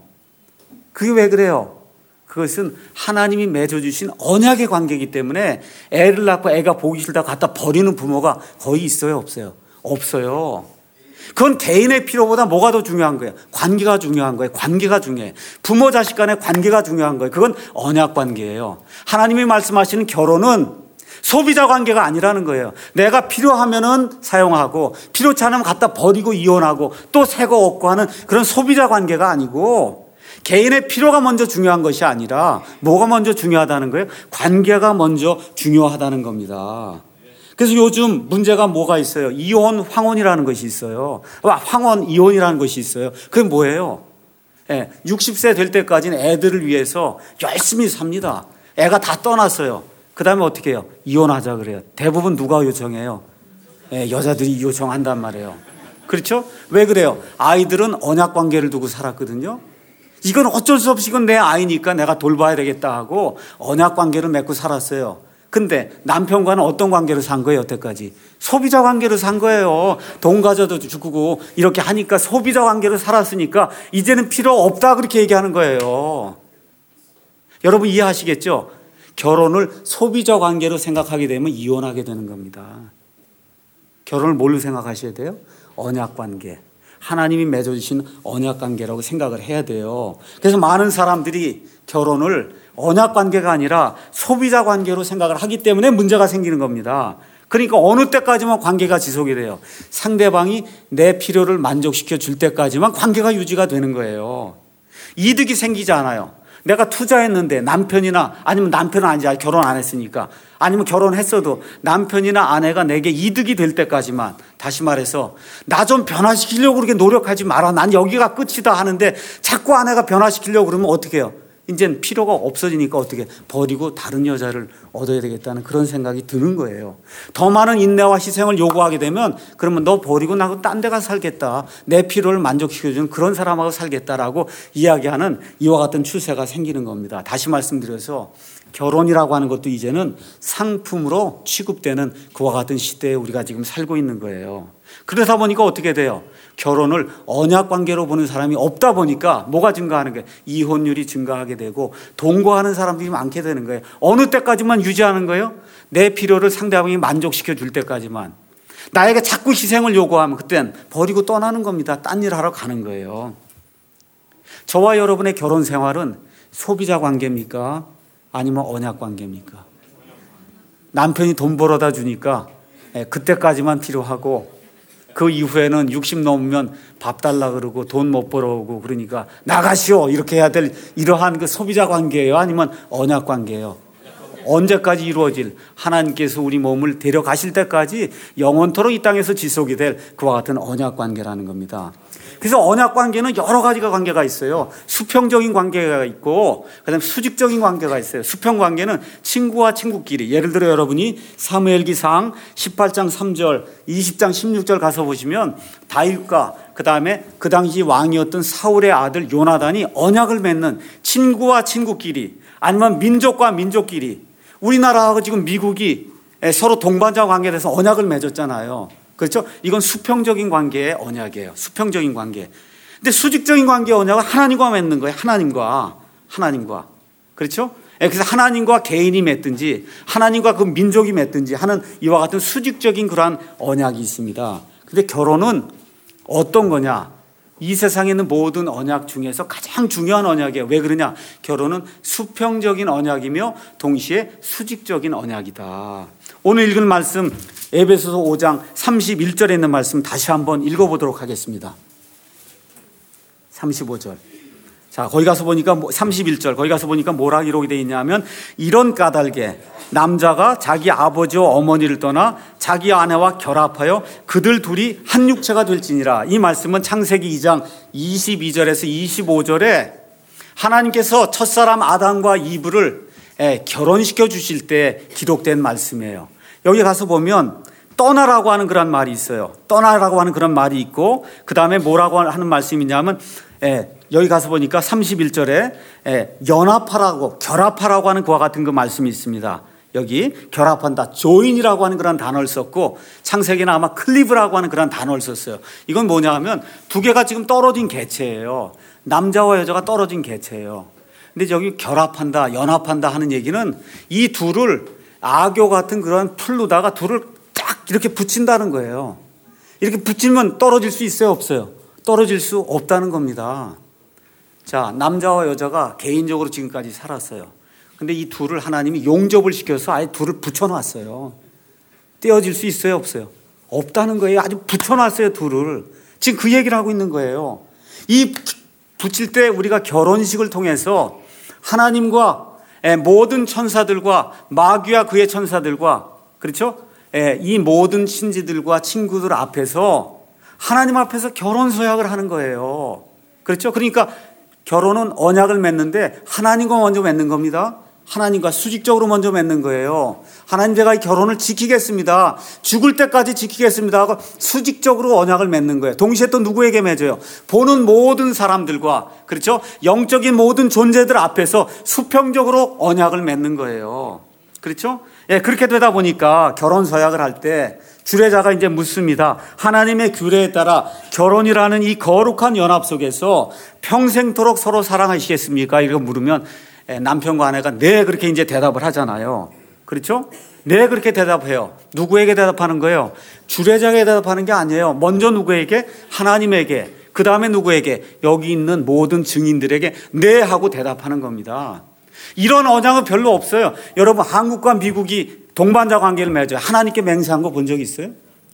그게 왜 그래요? 그것은 하나님이 맺어주신 언약의 관계이기 때문에 애를 낳고 애가 보기 싫다 갖다 버리는 부모가 거의 있어요, 없어요? 없어요. 그건 개인의 필요보다 뭐가 더 중요한 거예요? 관계가 중요한 거예요. 관계가 중요해요. 부모 자식 간의 관계가 중요한 거예요. 그건 언약 관계예요. 하나님이 말씀하시는 결혼은 소비자 관계가 아니라는 거예요. 내가 필요하면은 사용하고 필요치 않으면 갖다 버리고 이혼하고 또 새 거 얻고 하는 그런 소비자 관계가 아니고, 개인의 필요가 먼저 중요한 것이 아니라 뭐가 먼저 중요하다는 거예요? 관계가 먼저 중요하다는 겁니다. 그래서 요즘 문제가 뭐가 있어요? 이혼, 황혼이라는 것이 있어요. 황혼, 이혼이라는 것이 있어요. 그게 뭐예요? 예, 육십 세 될 때까지는 애들을 위해서 열심히 삽니다. 애가 다 떠났어요. 그 다음에 어떻게 해요? 이혼하자 그래요. 대부분 누가 요청해요? 예, 여자들이 요청한단 말이에요. 그렇죠? 왜 그래요? 아이들은 언약 관계를 두고 살았거든요. 이건 어쩔 수 없이 이건 내 아이니까 내가 돌봐야 되겠다 하고 언약 관계를 맺고 살았어요. 근데 남편과는 어떤 관계로 산 거예요, 여태까지? 소비자 관계로 산 거예요. 돈 가져도 주고 이렇게 하니까 소비자 관계로 살았으니까 이제는 필요 없다 그렇게 얘기하는 거예요. 여러분 이해하시겠죠? 결혼을 소비자 관계로 생각하게 되면 이혼하게 되는 겁니다. 결혼을 뭘로 생각하셔야 돼요? 언약 관계. 하나님이 맺어주신 언약 관계라고 생각을 해야 돼요. 그래서 많은 사람들이 결혼을 언약 관계가 아니라 소비자 관계로 생각을 하기 때문에 문제가 생기는 겁니다. 그러니까 어느 때까지만 관계가 지속이 돼요. 상대방이 내 필요를 만족시켜 줄 때까지만 관계가 유지가 되는 거예요. 이득이 생기지 않아요. 내가 투자했는데 남편이나 아니면 남편은 아니지 결혼 안 했으니까 아니면 결혼했어도 남편이나 아내가 내게 이득이 될 때까지만, 다시 말해서 나 좀 변화시키려고 그렇게 노력하지 마라. 난 여기가 끝이다 하는데 자꾸 아내가 변화시키려고 그러면 어떻게 해요? 이제는 필요가 없어지니까 어떻게 버리고 다른 여자를 얻어야 되겠다는 그런 생각이 드는 거예요. 더 많은 인내와 희생을 요구하게 되면 그러면 너 버리고 나하고 딴 데 가서 살겠다. 내 필요를 만족시켜주는 그런 사람하고 살겠다라고 이야기하는 이와 같은 추세가 생기는 겁니다. 다시 말씀드려서 결혼이라고 하는 것도 이제는 상품으로 취급되는 그와 같은 시대에 우리가 지금 살고 있는 거예요. 그러다 보니까 어떻게 돼요? 결혼을 언약 관계로 보는 사람이 없다 보니까 뭐가 증가하는 거예요? 이혼율이 증가하게 되고 동거하는 사람들이 많게 되는 거예요. 어느 때까지만 유지하는 거예요? 내 필요를 상대방이 만족시켜 줄 때까지만. 나에게 자꾸 희생을 요구하면 그땐 버리고 떠나는 겁니다. 딴 일 하러 가는 거예요. 저와 여러분의 결혼 생활은 소비자 관계입니까? 아니면 언약 관계입니까? 남편이 돈 벌어다 주니까 그때까지만 필요하고 그 이후에는 육십 넘으면 밥 달라 그러고 돈 못 벌어오고 그러니까 나가시오 이렇게 해야 될 이러한 그 소비자 관계예요? 아니면 언약 관계예요? 언제까지 이루어질, 하나님께서 우리 몸을 데려가실 때까지 영원토록 이 땅에서 지속이 될 그와 같은 언약 관계라는 겁니다. 그래서 언약 관계는 여러 가지가 관계가 있어요. 수평적인 관계가 있고 그다음에 수직적인 관계가 있어요. 수평 관계는 친구와 친구끼리, 예를 들어 여러분이 사무엘기상 십팔 장 삼 절, 이십 장 십육 절 가서 보시면 다윗과 그다음에 그 당시 왕이었던 사울의 아들 요나단이 언약을 맺는, 친구와 친구끼리 아니면 민족과 민족끼리, 우리나라하고 지금 미국이 서로 동반자 관계에 대해서 언약을 맺었잖아요. 그렇죠? 이건 수평적인 관계의 언약이에요. 수평적인 관계. 근데 수직적인 관계의 언약은 하나님과 맺는 거예요. 하나님과. 하나님과. 그렇죠? 그래서 하나님과 개인이 맺든지 하나님과 그 민족이 맺든지 하는 이와 같은 수직적인 그러한 언약이 있습니다. 근데 결혼은 어떤 거냐? 이 세상에 있는 모든 언약 중에서 가장 중요한 언약이에요. 왜 그러냐? 결혼은 수평적인 언약이며 동시에 수직적인 언약이다. 오늘 읽은 말씀 에베소서 오 장 삼십일 절에 있는 말씀 다시 한번 읽어보도록 하겠습니다. 삼십오 절. 자, 거기 가서 보니까 삼십일 절, 거기 가서 보니까 뭐라 기록이 되어 있냐면, 이런 까닭에 남자가 자기 아버지와 어머니를 떠나 자기 아내와 결합하여 그들 둘이 한 육체가 될지니라. 이 말씀은 창세기 이 장 이십이 절에서 이십오 절에 하나님께서 첫사람 아담과 이브를 결혼시켜 주실 때 기록된 말씀이에요. 여기 가서 보면 떠나라고 하는 그런 말이 있어요. 떠나라고 하는 그런 말이 있고, 그 다음에 뭐라고 하는 말씀이냐면, 예, 여기 가서 보니까 삼십일 절에 예, 연합하라고, 결합하라고 하는 그와 같은 그 말씀이 있습니다. 여기 결합한다, 조인이라고 하는 그런 단어를 썼고, 창세기는 아마 클리브라고 하는 그런 단어를 썼어요. 이건 뭐냐 하면 두 개가 지금 떨어진 개체예요. 남자와 여자가 떨어진 개체예요. 근데 여기 결합한다, 연합한다 하는 얘기는 이 둘을 악교 같은 그런 풀로다가 둘을 쫙 이렇게 붙인다는 거예요. 이렇게 붙이면 떨어질 수 있어요, 없어요? 떨어질 수 없다는 겁니다. 자, 남자와 여자가 개인적으로 지금까지 살았어요. 근데 이 둘을 하나님이 용접을 시켜서 아예 둘을 붙여놨어요. 떼어질 수 있어요, 없어요? 없다는 거예요. 아주 붙여놨어요, 둘을. 지금 그 얘기를 하고 있는 거예요. 이 붙일 때 우리가 결혼식을 통해서 하나님과 모든 천사들과 마귀와 그의 천사들과, 그렇죠? 이 모든 신지들과 친구들 앞에서 하나님 앞에서 결혼 서약을 하는 거예요. 그렇죠? 그러니까 결혼은 언약을 맺는데 하나님과 먼저 맺는 겁니다. 하나님과 수직적으로 먼저 맺는 거예요. 하나님, 제가 이 결혼을 지키겠습니다. 죽을 때까지 지키겠습니다 하고 수직적으로 언약을 맺는 거예요. 동시에 또 누구에게 맺어요? 보는 모든 사람들과, 그렇죠? 영적인 모든 존재들 앞에서 수평적으로 언약을 맺는 거예요. 그렇죠? 예, 그렇게 되다 보니까 결혼 서약을 할 때 주례자가 이제 묻습니다. 하나님의 규례에 따라 결혼이라는 이 거룩한 연합 속에서 평생토록 서로 사랑하시겠습니까? 이렇게 물으면 남편과 아내가 네, 그렇게 이제 대답을 하잖아요. 그렇죠? 네, 그렇게 대답해요. 누구에게 대답하는 거예요? 주례자에게 대답하는 게 아니에요. 먼저 누구에게? 하나님에게. 그 다음에 누구에게? 여기 있는 모든 증인들에게 네 하고 대답하는 겁니다. 이런 언약은 별로 없어요. 여러분, 한국과 미국이 동반자 관계를 맺어요. 하나님께 맹세한 거 본 적 있어요?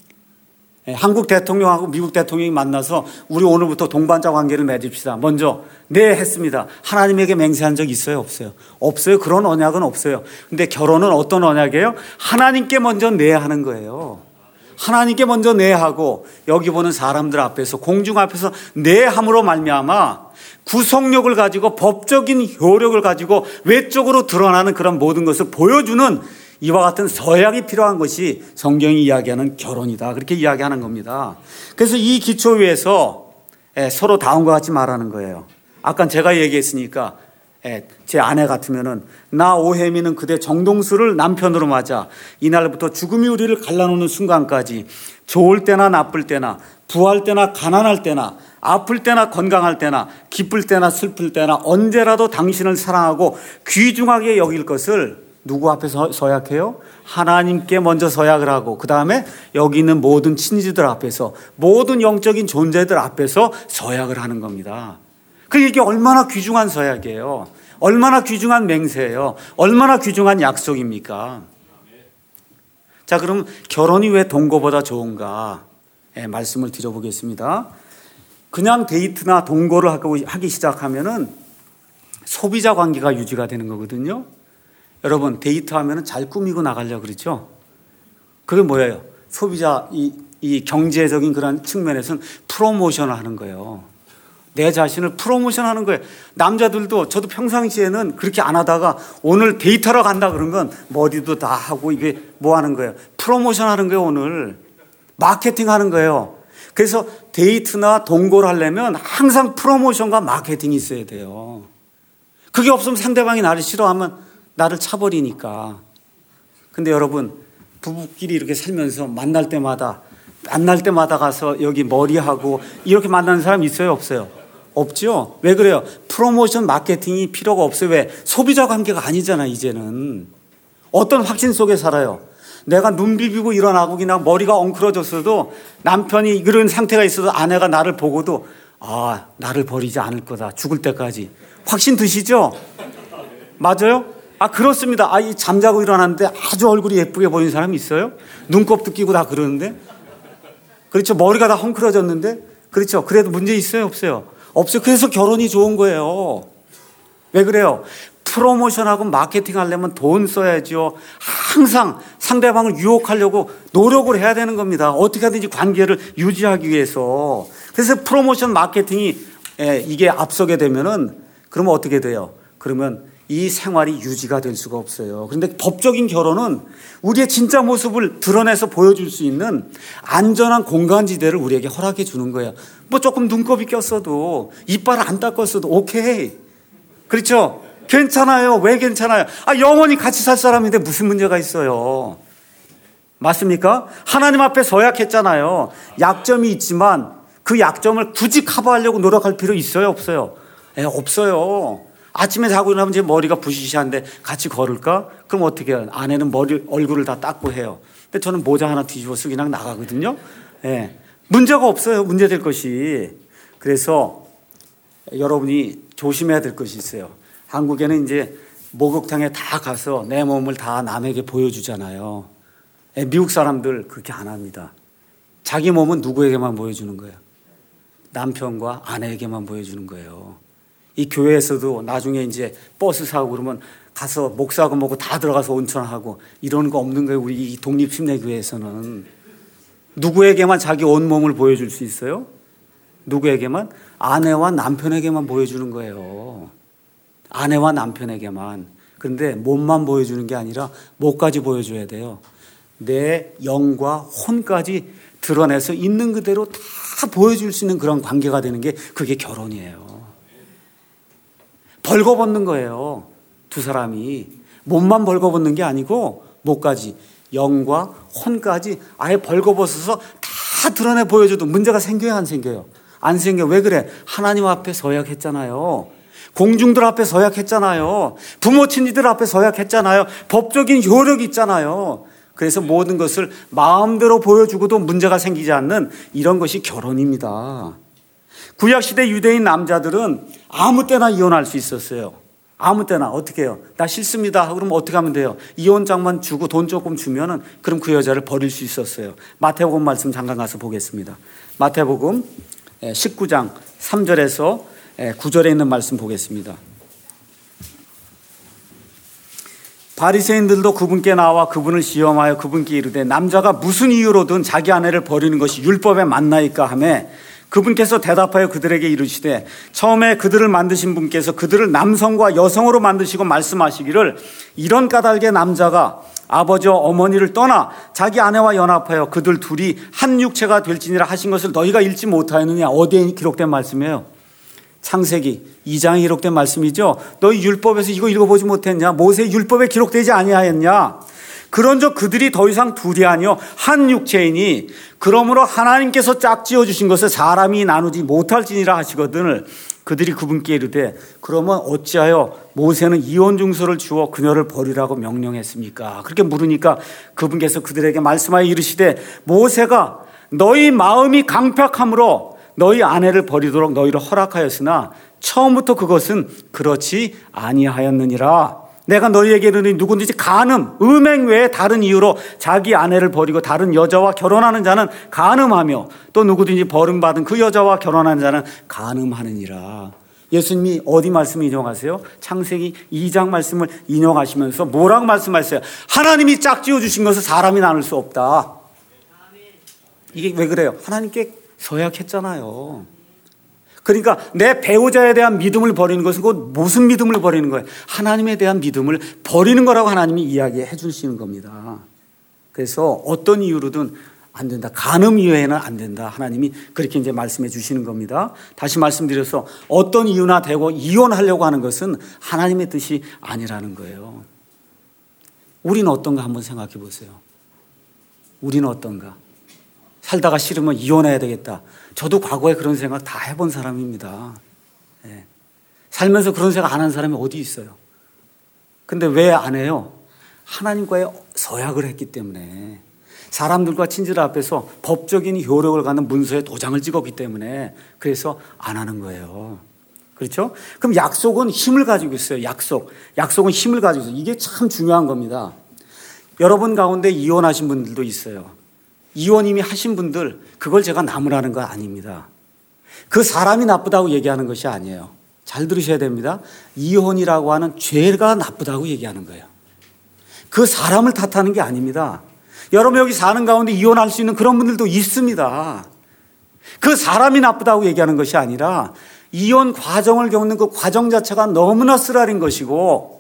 예, 한국 대통령하고 미국 대통령이 만나서 우리 오늘부터 동반자 관계를 맺읍시다. 먼저 네 했습니다. 하나님에게 맹세한 적 있어요? 없어요? 없어요. 그런 언약은 없어요. 근데 결혼은 어떤 언약이에요? 하나님께 먼저 네 하는 거예요. 하나님께 먼저 네 하고 여기 보는 사람들 앞에서, 공중 앞에서 네 함으로 말미암아 구속력을 가지고 법적인 효력을 가지고 외적으로 드러나는 그런 모든 것을 보여주는 이와 같은 서약이 필요한 것이 성경이 이야기하는 결혼이다. 그렇게 이야기하는 겁니다. 그래서 이 기초 위에서 서로 다음과 같이 말하는 거예요. 아까 제가 얘기했으니까 제 아내 같으면은 나 오혜미는 그대 정동수를 남편으로 맞아 이날부터 죽음이 우리를 갈라놓는 순간까지 좋을 때나 나쁠 때나 부할 때나 가난할 때나 아플 때나 건강할 때나 기쁠 때나 슬플 때나 언제라도 당신을 사랑하고 귀중하게 여길 것을 누구 앞에 서약해요? 하나님께 먼저 서약을 하고 그 다음에 여기 있는 모든 친지들 앞에서, 모든 영적인 존재들 앞에서 서약을 하는 겁니다. 그러니까 이게 얼마나 귀중한 서약이에요. 얼마나 귀중한 맹세예요. 얼마나 귀중한 약속입니까? 자, 그럼 결혼이 왜 동거보다 좋은가? 예, 말씀을 드려보겠습니다. 그냥 데이트나 동거를 하기 시작하면은 소비자 관계가 유지가 되는 거거든요. 여러분, 데이트하면 잘 꾸미고 나가려고 그러죠. 그게 뭐예요? 소비자 이, 이 경제적인 그런 측면에서는 프로모션을 하는 거예요. 내 자신을 프로모션하는 거예요. 남자들도, 저도 평상시에는 그렇게 안 하다가 오늘 데이트하러 간다 그런 건 머리도 다 하고 이게 뭐 하는 거예요? 프로모션 하는 거예요. 오늘 마케팅 하는 거예요. 그래서 데이트나 동거를 하려면 항상 프로모션과 마케팅이 있어야 돼요. 그게 없으면 상대방이 나를 싫어하면 나를 차버리니까. 근데 여러분, 부부끼리 이렇게 살면서 만날 때마다 만날 때마다 가서 여기 머리하고 이렇게 만나는 사람 있어요? 없어요? 없죠? 왜 그래요? 프로모션 마케팅이 필요가 없어요. 왜? 소비자 관계가 아니잖아. 이제는 어떤 확신 속에 살아요. 내가 눈 비비고 일어나고 그냥 머리가 엉클어졌어도, 남편이 그런 상태가 있어도 아내가 나를 보고도 아, 나를 버리지 않을 거다. 죽을 때까지. 확신 드시죠? 맞아요? 아, 그렇습니다. 아, 이 잠자고 일어났는데 아주 얼굴이 예쁘게 보이는 사람이 있어요? 눈곱도 끼고 다 그러는데? 그렇죠. 머리가 다 헝클어졌는데? 그렇죠. 그래도 문제 있어요? 없어요? 없어요. 그래서 결혼이 좋은 거예요. 왜 그래요? 프로모션하고 마케팅 하려면 돈 써야죠. 항상 상대방을 유혹하려고 노력을 해야 되는 겁니다. 어떻게 하든지 관계를 유지하기 위해서. 그래서 프로모션 마케팅이 이게 앞서게 되면은 그러면 어떻게 돼요? 그러면 이 생활이 유지가 될 수가 없어요. 그런데 법적인 결혼은 우리의 진짜 모습을 드러내서 보여줄 수 있는 안전한 공간지대를 우리에게 허락해 주는 거예요. 뭐 조금 눈곱이 꼈어도, 이빨을 안 닦았어도 오케이. 그렇죠? 괜찮아요. 왜 괜찮아요? 아, 영원히 같이 살 사람인데 무슨 문제가 있어요? 맞습니까? 하나님 앞에 서약했잖아요. 약점이 있지만 그 약점을 굳이 커버하려고 노력할 필요 있어요? 없어요? 에, 없어요. 아침에 자고 일어나면 제 머리가 부시시한데 같이 걸을까? 그럼 어떻게 해요? 아내는 머리, 얼굴을 다 닦고 해요. 근데 저는 모자 하나 뒤집어 쓰고 그냥 나가거든요. 예. 문제가 없어요. 문제될 것이. 그래서 여러분이 조심해야 될 것이 있어요. 한국에는 이제 목욕탕에 다 가서 내 몸을 다 남에게 보여주잖아요. 예, 미국 사람들 그렇게 안 합니다. 자기 몸은 누구에게만 보여주는 거예요? 남편과 아내에게만 보여주는 거예요. 이 교회에서도 나중에 이제 버스 사고 그러면 가서 목사하고 뭐고 다 들어가서 온천하고 이러는 거 없는 거예요. 우리 이 독립심례교회에서는. 누구에게만 자기 온몸을 보여줄 수 있어요? 누구에게만? 아내와 남편에게만 보여주는 거예요. 아내와 남편에게만. 그런데 몸만 보여주는 게 아니라 뭐까지 보여줘야 돼요? 내 영과 혼까지 드러내서 있는 그대로 다 보여줄 수 있는 그런 관계가 되는 게 그게 결혼이에요. 벌거벗는 거예요. 두 사람이 몸만 벌거벗는 게 아니고 뭐까지? 영과 혼까지 아예 벌거벗어서 다 드러내 보여줘도 문제가 생겨요, 안 생겨요? 안 생겨. 왜 그래? 하나님 앞에 서약했잖아요. 공중들 앞에 서약했잖아요. 부모 친지들 앞에 서약했잖아요. 법적인 효력이 있잖아요. 그래서 모든 것을 마음대로 보여주고도 문제가 생기지 않는 이런 것이 결혼입니다. 구약시대 유대인 남자들은 아무 때나 이혼할 수 있었어요. 아무 때나. 어떻게 해요? 나 싫습니다. 그럼 어떻게 하면 돼요? 이혼장만 주고 돈 조금 주면은 그럼 그 여자를 버릴 수 있었어요. 마태복음 말씀 잠깐 가서 보겠습니다. 마태복음 십구 장 삼 절에서 구 절에 있는 말씀 보겠습니다. 바리새인들도 그분께 나와 그분을 시험하여 그분께 이르되 남자가 무슨 이유로든 자기 아내를 버리는 것이 율법에 맞나이까 하며 그분께서 대답하여 그들에게 이르시되 처음에 그들을 만드신 분께서 그들을 남성과 여성으로 만드시고 말씀하시기를 이런 까닭에 남자가 아버지와 어머니를 떠나 자기 아내와 연합하여 그들 둘이 한 육체가 될지니라 하신 것을 너희가 읽지 못하였느냐. 어디에 기록된 말씀이에요? 창세기 이 장에 기록된 말씀이죠. 너희 율법에서 이거 읽어보지 못했냐? 모세의 율법에 기록되지 아니하였냐? 그런즉 그들이 더 이상 둘이 아니요 한 육체이니 그러므로 하나님께서 짝지어 주신 것을 사람이 나누지 못할지니라 하시거든. 그들이 그분께 이르되 그러면 어찌하여 모세는 이혼 증서를 주어 그녀를 버리라고 명령했습니까? 그렇게 물으니까 그분께서 그들에게 말씀하여 이르시되 모세가 너희 마음이 강팍함으로 너희 아내를 버리도록 너희를 허락하였으나 처음부터 그것은 그렇지 아니하였느니라. 내가 너희에게 이르니 누구든지 간음, 음행 외에 다른 이유로 자기 아내를 버리고 다른 여자와 결혼하는 자는 간음하며 또 누구든지 버림받은 그 여자와 결혼하는 자는 간음하느니라. 예수님이 어디 말씀 인용하세요? 창세기 이 장 말씀을 인용하시면서 뭐라고 말씀하셨어요? 하나님이 짝지어 주신 것을 사람이 나눌 수 없다. 이게 왜 그래요? 하나님께 서약했잖아요. 그러니까 내 배우자에 대한 믿음을 버리는 것은 곧 무슨 믿음을 버리는 거예요? 하나님에 대한 믿음을 버리는 거라고 하나님이 이야기해 주시는 겁니다. 그래서 어떤 이유로든 안 된다. 간음 이외에는 안 된다. 하나님이 그렇게 이제 말씀해 주시는 겁니다. 다시 말씀드려서 어떤 이유나 되고 이혼하려고 하는 것은 하나님의 뜻이 아니라는 거예요. 우리는 어떤가 한번 생각해 보세요. 우리는 어떤가? 살다가 싫으면 이혼해야 되겠다. 저도 과거에 그런 생각 다 해본 사람입니다. 예. 살면서 그런 생각 안 한 사람이 어디 있어요? 근데 왜 안 해요? 하나님과의 서약을 했기 때문에, 사람들과 친지들 앞에서 법적인 효력을 갖는 문서에 도장을 찍었기 때문에 그래서 안 하는 거예요. 그렇죠? 그럼 약속은 힘을 가지고 있어요. 약속. 약속은 힘을 가지고 있어요. 이게 참 중요한 겁니다. 여러분 가운데 이혼하신 분들도 있어요. 이혼 이미 하신 분들, 그걸 제가 나무라는 거 아닙니다. 그 사람이 나쁘다고 얘기하는 것이 아니에요. 잘 들으셔야 됩니다. 이혼이라고 하는 죄가 나쁘다고 얘기하는 거예요. 그 사람을 탓하는 게 아닙니다. 여러분 여기 사는 가운데 이혼할 수 있는 그런 분들도 있습니다. 그 사람이 나쁘다고 얘기하는 것이 아니라 이혼 과정을 겪는 그 과정 자체가 너무나 쓰라린 것이고,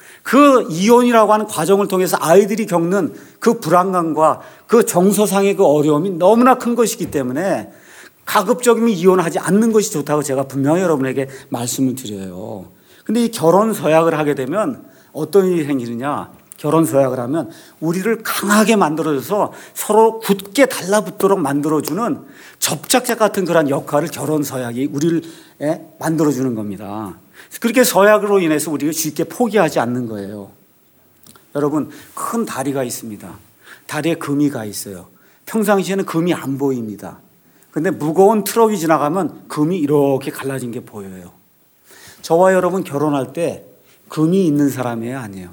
그 이혼이라고 하는 과정을 통해서 아이들이 겪는 그 불안감과 그 정서상의 그 어려움이 너무나 큰 것이기 때문에 가급적이면 이혼하지 않는 것이 좋다고 제가 분명히 여러분에게 말씀을 드려요. 근데 이 결혼 서약을 하게 되면 어떤 일이 생기느냐? 결혼 서약을 하면 우리를 강하게 만들어줘서 서로 굳게 달라붙도록 만들어주는 접착제 같은 그런 역할을 결혼 서약이 우리를 만들어주는 겁니다. 그렇게 서약으로 인해서 우리가 쉽게 포기하지 않는 거예요. 여러분, 큰 다리가 있습니다. 다리에 금이 가 있어요. 평상시에는 금이 안 보입니다. 근데 무거운 트럭이 지나가면 금이 이렇게 갈라진 게 보여요. 저와 여러분 결혼할 때 금이 있는 사람이에요, 아니에요?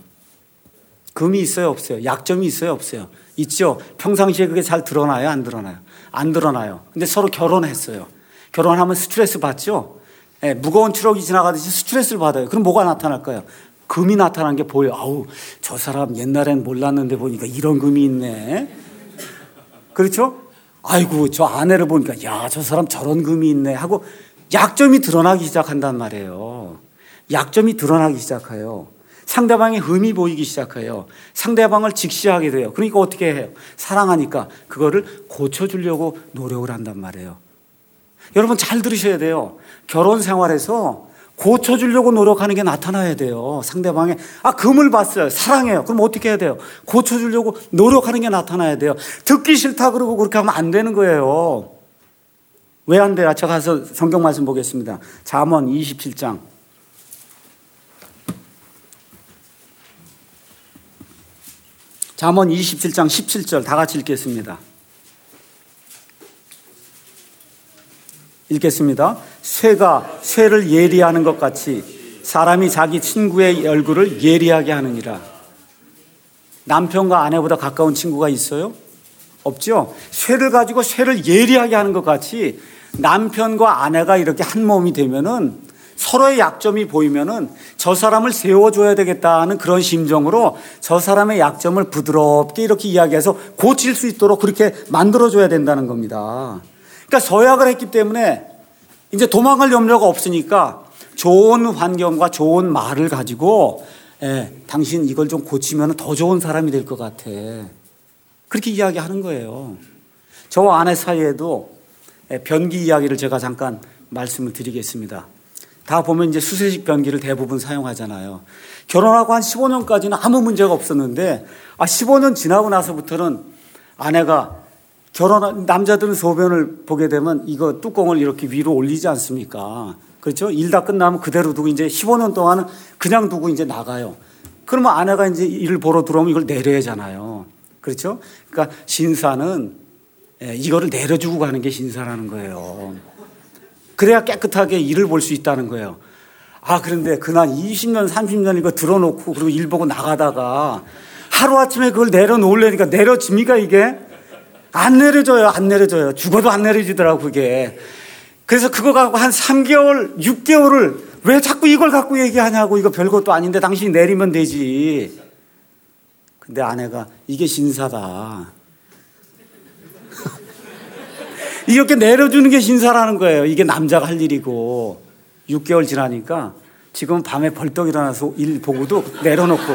금이 있어요, 없어요? 약점이 있어요, 없어요? 있죠? 평상시에 그게 잘 드러나요, 안 드러나요? 안 드러나요. 근데 서로 결혼했어요. 결혼하면 스트레스 받죠? 네, 무거운 트럭이 지나가듯이 스트레스를 받아요. 그럼 뭐가 나타날까요? 금이 나타나는 게 보여요. 아우, 저 사람 옛날엔 몰랐는데 보니까 이런 금이 있네. 그렇죠? 아이고, 저 아내를 보니까 야, 저 사람 저런 금이 있네 하고 약점이 드러나기 시작한단 말이에요. 약점이 드러나기 시작해요. 상대방의 흠이 보이기 시작해요. 상대방을 직시하게 돼요. 그러니까 어떻게 해요? 사랑하니까 그거를 고쳐주려고 노력을 한단 말이에요. 여러분 잘 들으셔야 돼요. 결혼 생활에서 고쳐주려고 노력하는 게 나타나야 돼요. 상대방의 아 금을 봤어요. 사랑해요. 그럼 어떻게 해야 돼요? 고쳐주려고 노력하는 게 나타나야 돼요. 듣기 싫다 그러고 그렇게 하면 안 되는 거예요. 왜 안 돼요? 제가 가서 성경 말씀 보겠습니다. 잠언 이십칠 장 잠언 이십칠 장 십칠 절 다 같이 읽겠습니다. 읽겠습니다. 쇠가 쇠를 예리하는 것 같이 사람이 자기 친구의 얼굴을 예리하게 하느니라. 남편과 아내보다 가까운 친구가 있어요? 없죠? 쇠를 가지고 쇠를 예리하게 하는 것 같이 남편과 아내가 이렇게 한 몸이 되면은 서로의 약점이 보이면은 저 사람을 세워줘야 되겠다는 그런 심정으로 저 사람의 약점을 부드럽게 이렇게 이야기해서 고칠 수 있도록 그렇게 만들어줘야 된다는 겁니다. 그러니까 서약을 했기 때문에 이제 도망갈 염려가 없으니까 좋은 환경과 좋은 말을 가지고 예, 당신 이걸 좀 고치면 더 좋은 사람이 될 것 같아. 그렇게 이야기하는 거예요. 저와 아내 사이에도 변기 이야기를 제가 잠깐 말씀을 드리겠습니다. 다 보면 이제 수세식 변기를 대부분 사용하잖아요. 결혼하고 한 십오 년까지는 아무 문제가 없었는데 아 십오 년 지나고 나서부터는 아내가 결혼 남자들은 소변을 보게 되면 이거 뚜껑을 이렇게 위로 올리지 않습니까? 그렇죠? 일 다 끝나면 그대로 두고 이제 십오 년 동안은 그냥 두고 이제 나가요. 그러면 아내가 이제 일을 보러 들어오면 이걸 내려야 하잖아요. 그렇죠? 그러니까 신사는 이거를 내려주고 가는 게 신사라는 거예요. 그래야 깨끗하게 일을 볼 수 있다는 거예요. 아, 그런데 그날 이십 년, 삼십 년 이거 들어놓고 그리고 일 보고 나가다가 하루아침에 그걸 내려놓으려니까 내려집니까 이게? 안 내려져요. 안 내려져요. 죽어도 안 내려지더라고 그게. 그래서 그거 갖고 한 삼 개월, 육 개월을 왜 자꾸 이걸 갖고 얘기하냐고. 이거 별것도 아닌데 당신이 내리면 되지. 근데 아내가 이게 신사다. 이렇게 내려주는 게 신사라는 거예요. 이게 남자가 할 일이고. 육 개월 지나니까 지금 밤에 벌떡 일어나서 일 보고도 내려놓고.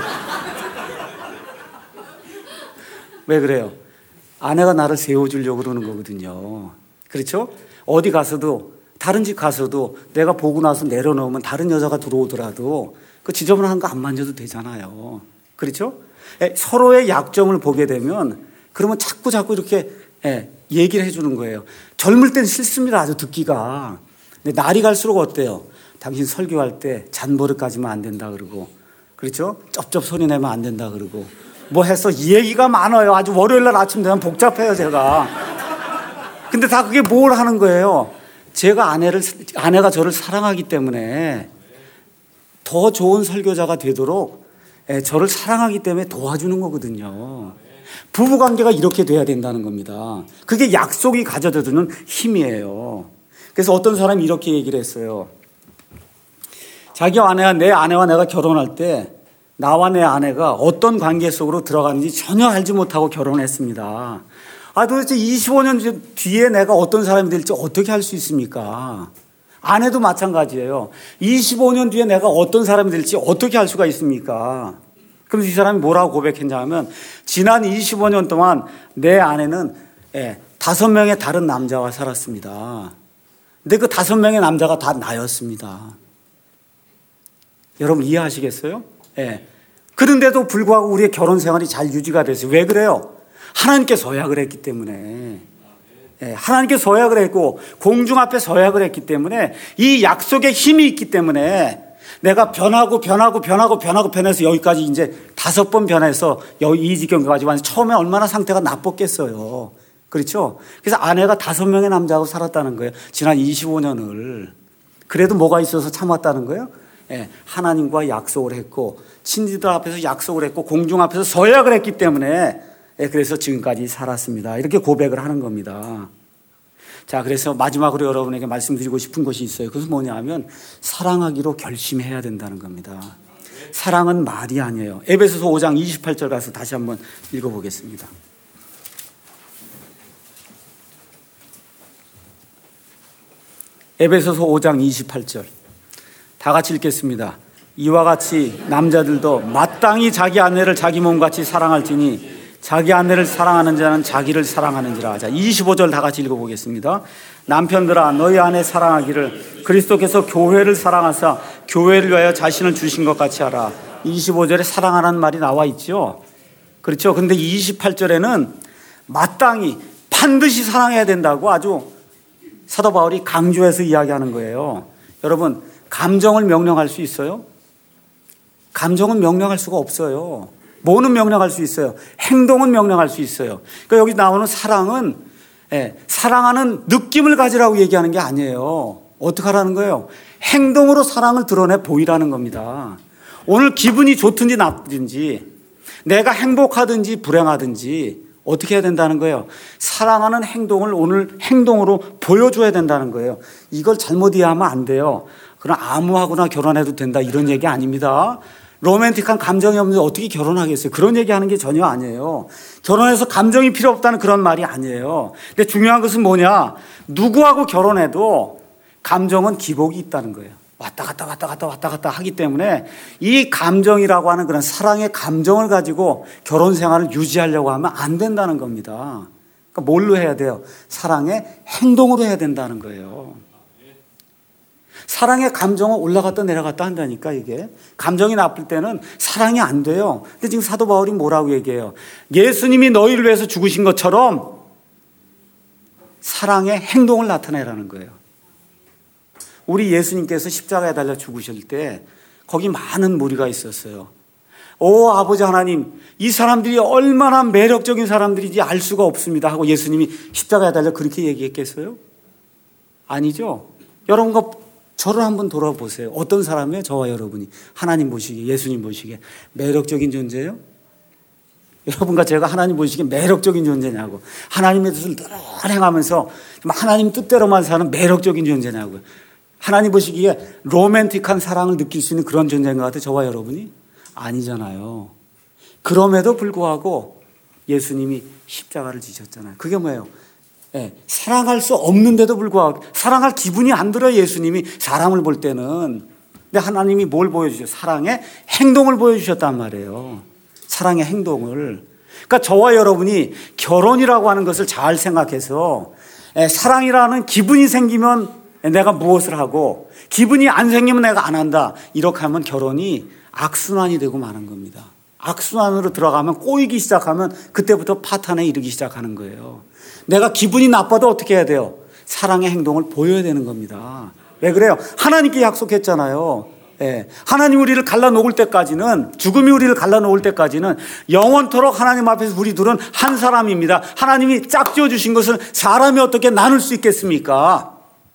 왜 그래요? 아내가 나를 세워주려고 그러는 거거든요. 그렇죠? 어디 가서도 다른 집 가서도 내가 보고 나서 내려놓으면 다른 여자가 들어오더라도 그 지저분한 거 안 만져도 되잖아요. 그렇죠? 에, 서로의 약점을 보게 되면 그러면 자꾸 자꾸 이렇게 에, 얘기를 해주는 거예요. 젊을 땐 싫습니다. 아주 듣기가. 근데 날이 갈수록 어때요? 당신 설교할 때 잔버릇까지만 안 된다 그러고 그렇죠? 쩝쩝 소리 내면 안 된다 그러고 뭐 해서 이 얘기가 많아요. 아주 월요일날 아침 되면 복잡해요 제가. 근데 다 그게 뭘 하는 거예요? 제가 아내를 아내가 저를 사랑하기 때문에 더 좋은 설교자가 되도록 저를 사랑하기 때문에 도와주는 거거든요. 부부관계가 이렇게 돼야 된다는 겁니다. 그게 약속이 가져다 주는 힘이에요. 그래서 어떤 사람이 이렇게 얘기를 했어요. 자기 아내와 내 아내와 내가 결혼할 때 나와 내 아내가 어떤 관계 속으로 들어가는지 전혀 알지 못하고 결혼했습니다. 아, 도대체 이십오 년 뒤에 내가 어떤 사람이 될지 어떻게 알 수 있습니까? 아내도 마찬가지예요. 이십오 년 뒤에 내가 어떤 사람이 될지 어떻게 알 수가 있습니까? 그럼 이 사람이 뭐라고 고백했냐 하면 지난 이십오 년 동안 내 아내는 예, 다섯 명의 다른 남자와 살았습니다. 근데 그 다섯 명의 남자가 다 나였습니다. 여러분 이해하시겠어요? 예. 그런데도 불구하고 우리의 결혼 생활이 잘 유지가 됐어요. 왜 그래요? 하나님께 서약을 했기 때문에. 예, 하나님께 서약을 했고 공중 앞에 서약을 했기 때문에 이 약속에 힘이 있기 때문에 내가 변하고 변하고 변하고 변하고 변해서 여기까지 이제 다섯 번 변해서 여기 이 지경까지 왔는데 처음에 얼마나 상태가 나빴겠어요. 그렇죠? 그래서 아내가 다섯 명의 남자하고 살았다는 거예요. 지난 이십오 년을. 그래도 뭐가 있어서 참았다는 거예요? 예, 하나님과 약속을 했고 친지들 앞에서 약속을 했고 공중 앞에서 서약을 했기 때문에 예, 그래서 지금까지 살았습니다. 이렇게 고백을 하는 겁니다. 자, 그래서 마지막으로 여러분에게 말씀드리고 싶은 것이 있어요. 그것은 뭐냐 하면 사랑하기로 결심해야 된다는 겁니다. 사랑은 말이 아니에요. 에베소서 오 장 이십팔 절 가서 다시 한번 읽어보겠습니다. 에베소서 오 장 이십팔 절 다 같이 읽겠습니다. 이와 같이 남자들도 마땅히 자기 아내를 자기 몸같이 사랑할지니 자기 아내를 사랑하는 자는 자기를 사랑하는지라. 자, 이십오 절 다 같이 읽어보겠습니다. 남편들아 너희 아내 사랑하기를 그리스도께서 교회를 사랑하사 교회를 위하여 자신을 주신 것 같이 하라. 이십오 절에 사랑하라는 말이 나와 있죠. 그렇죠. 근데 이십팔 절에는 마땅히 반드시 사랑해야 된다고 아주 사도 바울이 강조해서 이야기하는 거예요. 여러분, 감정을 명령할 수 있어요? 감정은 명령할 수가 없어요. 뭐는 명령할 수 있어요? 행동은 명령할 수 있어요. 그러니까 여기 나오는 사랑은 예, 사랑하는 느낌을 가지라고 얘기하는 게 아니에요. 어떻게 하라는 거예요? 행동으로 사랑을 드러내 보이라는 겁니다. 오늘 기분이 좋든지 나쁘든지 내가 행복하든지 불행하든지 어떻게 해야 된다는 거예요? 사랑하는 행동을 오늘 행동으로 보여줘야 된다는 거예요. 이걸 잘못 이해하면 안 돼요. 그럼 아무하고나 결혼해도 된다 이런 얘기 아닙니다. 로맨틱한 감정이 없는데 어떻게 결혼하겠어요? 그런 얘기하는 게 전혀 아니에요. 결혼해서 감정이 필요 없다는 그런 말이 아니에요. 근데 중요한 것은 뭐냐? 누구하고 결혼해도 감정은 기복이 있다는 거예요. 왔다 갔다 왔다 갔다 왔다 갔다 하기 때문에 이 감정이라고 하는 그런 사랑의 감정을 가지고 결혼 생활을 유지하려고 하면 안 된다는 겁니다. 그러니까 뭘로 해야 돼요? 사랑의 행동으로 해야 된다는 거예요. 사랑의 감정은 올라갔다 내려갔다 한다니까. 이게 감정이 나쁠 때는 사랑이 안 돼요. 근데 지금 사도 바울이 뭐라고 얘기해요? 예수님이 너희를 위해서 죽으신 것처럼 사랑의 행동을 나타내라는 거예요. 우리 예수님께서 십자가에 달려 죽으실 때 거기 많은 무리가 있었어요. 오 아버지 하나님, 이 사람들이 얼마나 매력적인 사람들인지 알 수가 없습니다 하고 예수님이 십자가에 달려 그렇게 얘기했겠어요? 아니죠. 여러분과 저를 한번 돌아보세요. 어떤 사람이에요? 저와 여러분이 하나님 보시기에, 예수님 보시기에 매력적인 존재예요? 여러분과 제가 하나님 보시기에 매력적인 존재냐고, 하나님의 뜻을 늘 행하면서 하나님 뜻대로만 사는 매력적인 존재냐고요. 하나님 보시기에 로맨틱한 사랑을 느낄 수 있는 그런 존재인 것 같아요, 저와 여러분이? 아니잖아요. 그럼에도 불구하고 예수님이 십자가를 지셨잖아요. 그게 뭐예요? 네, 사랑할 수 없는데도 불구하고, 사랑할 기분이 안 들어요, 예수님이 사람을 볼 때는. 근데 하나님이 뭘 보여주셨어요? 사랑의 행동을 보여주셨단 말이에요. 사랑의 행동을. 그러니까 저와 여러분이 결혼이라고 하는 것을 잘 생각해서 네, 사랑이라는 기분이 생기면 내가 무엇을 하고 기분이 안 생기면 내가 안 한다, 이렇게 하면 결혼이 악순환이 되고 마는 겁니다. 악순환으로 들어가면 꼬이기 시작하면 그때부터 파탄에 이르기 시작하는 거예요. 내가 기분이 나빠도 어떻게 해야 돼요? 사랑의 행동을 보여야 되는 겁니다. 왜 그래요? 하나님께 약속했잖아요. 예. 하나님 우리를 갈라놓을 때까지는, 죽음이 우리를 갈라놓을 때까지는 영원토록 하나님 앞에서 우리 둘은 한 사람입니다. 하나님이 짝지어 주신 것을 사람이 어떻게 나눌 수 있겠습니까?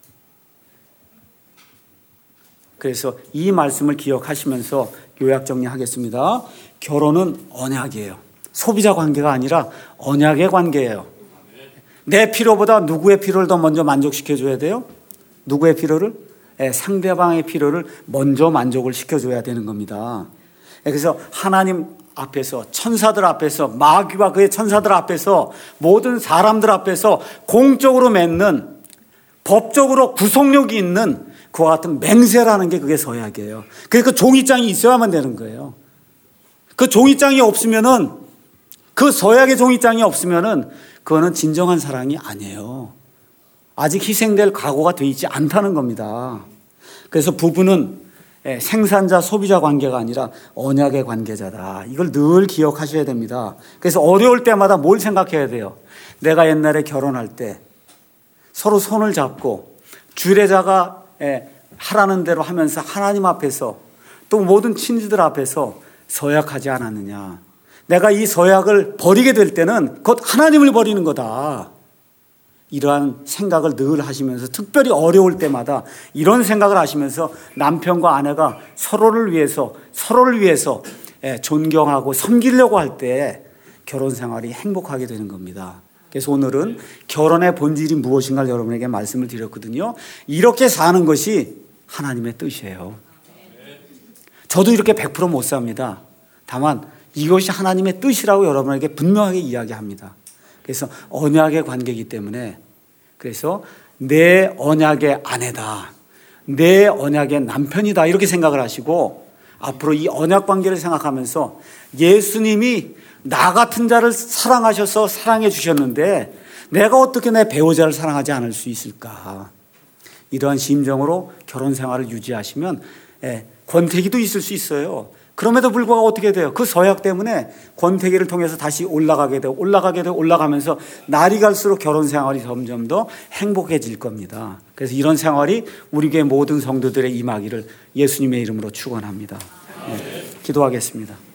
그래서 이 말씀을 기억하시면서 요약 정리하겠습니다. 결혼은 언약이에요. 소비자 관계가 아니라 언약의 관계예요. 내 필요보다 누구의 필요를 더 먼저 만족시켜줘야 돼요? 누구의 필요를? 네, 상대방의 필요를 먼저 만족을 시켜줘야 되는 겁니다. 그래서 하나님 앞에서, 천사들 앞에서, 마귀와 그의 천사들 앞에서, 모든 사람들 앞에서 공적으로 맺는, 법적으로 구속력이 있는 그와 같은 맹세라는 게 그게 서약이에요. 그러니까 종이장이 있어야만 되는 거예요. 그 종이장이 없으면은, 그 서약의 종이장이 없으면은 그거는 진정한 사랑이 아니에요. 아직 희생될 각오가 되어 있지 않다는 겁니다. 그래서 부부는 생산자 소비자 관계가 아니라 언약의 관계자다. 이걸 늘 기억하셔야 됩니다. 그래서 어려울 때마다 뭘 생각해야 돼요? 내가 옛날에 결혼할 때 서로 손을 잡고 주례자가 하라는 대로 하면서 하나님 앞에서 또 모든 친지들 앞에서 서약하지 않았느냐. 내가 이 서약을 버리게 될 때는 곧 하나님을 버리는 거다. 이러한 생각을 늘 하시면서, 특별히 어려울 때마다 이런 생각을 하시면서 남편과 아내가 서로를 위해서 서로를 위해서 존경하고 섬기려고 할 때 결혼 생활이 행복하게 되는 겁니다. 그래서 오늘은 결혼의 본질이 무엇인가를 여러분에게 말씀을 드렸거든요. 이렇게 사는 것이 하나님의 뜻이에요. 저도 이렇게 백 퍼센트 못 삽니다. 다만 이것이 하나님의 뜻이라고 여러분에게 분명하게 이야기합니다. 그래서 언약의 관계이기 때문에, 그래서 내 언약의 아내다, 내 언약의 남편이다, 이렇게 생각을 하시고, 앞으로 이 언약 관계를 생각하면서 예수님이 나 같은 자를 사랑하셔서 사랑해 주셨는데 내가 어떻게 내 배우자를 사랑하지 않을 수 있을까? 이러한 심정으로 결혼 생활을 유지하시면 예, 권태기도 있을 수 있어요. 그럼에도 불구하고 어떻게 돼요? 그 서약 때문에 권태기를 통해서 다시 올라가게 되고 올라가게 되고 올라가면서 날이 갈수록 결혼 생활이 점점 더 행복해질 겁니다. 그래서 이런 생활이 우리 교회 모든 성도들의 임하기를 예수님의 이름으로 축원합니다. 예, 기도하겠습니다.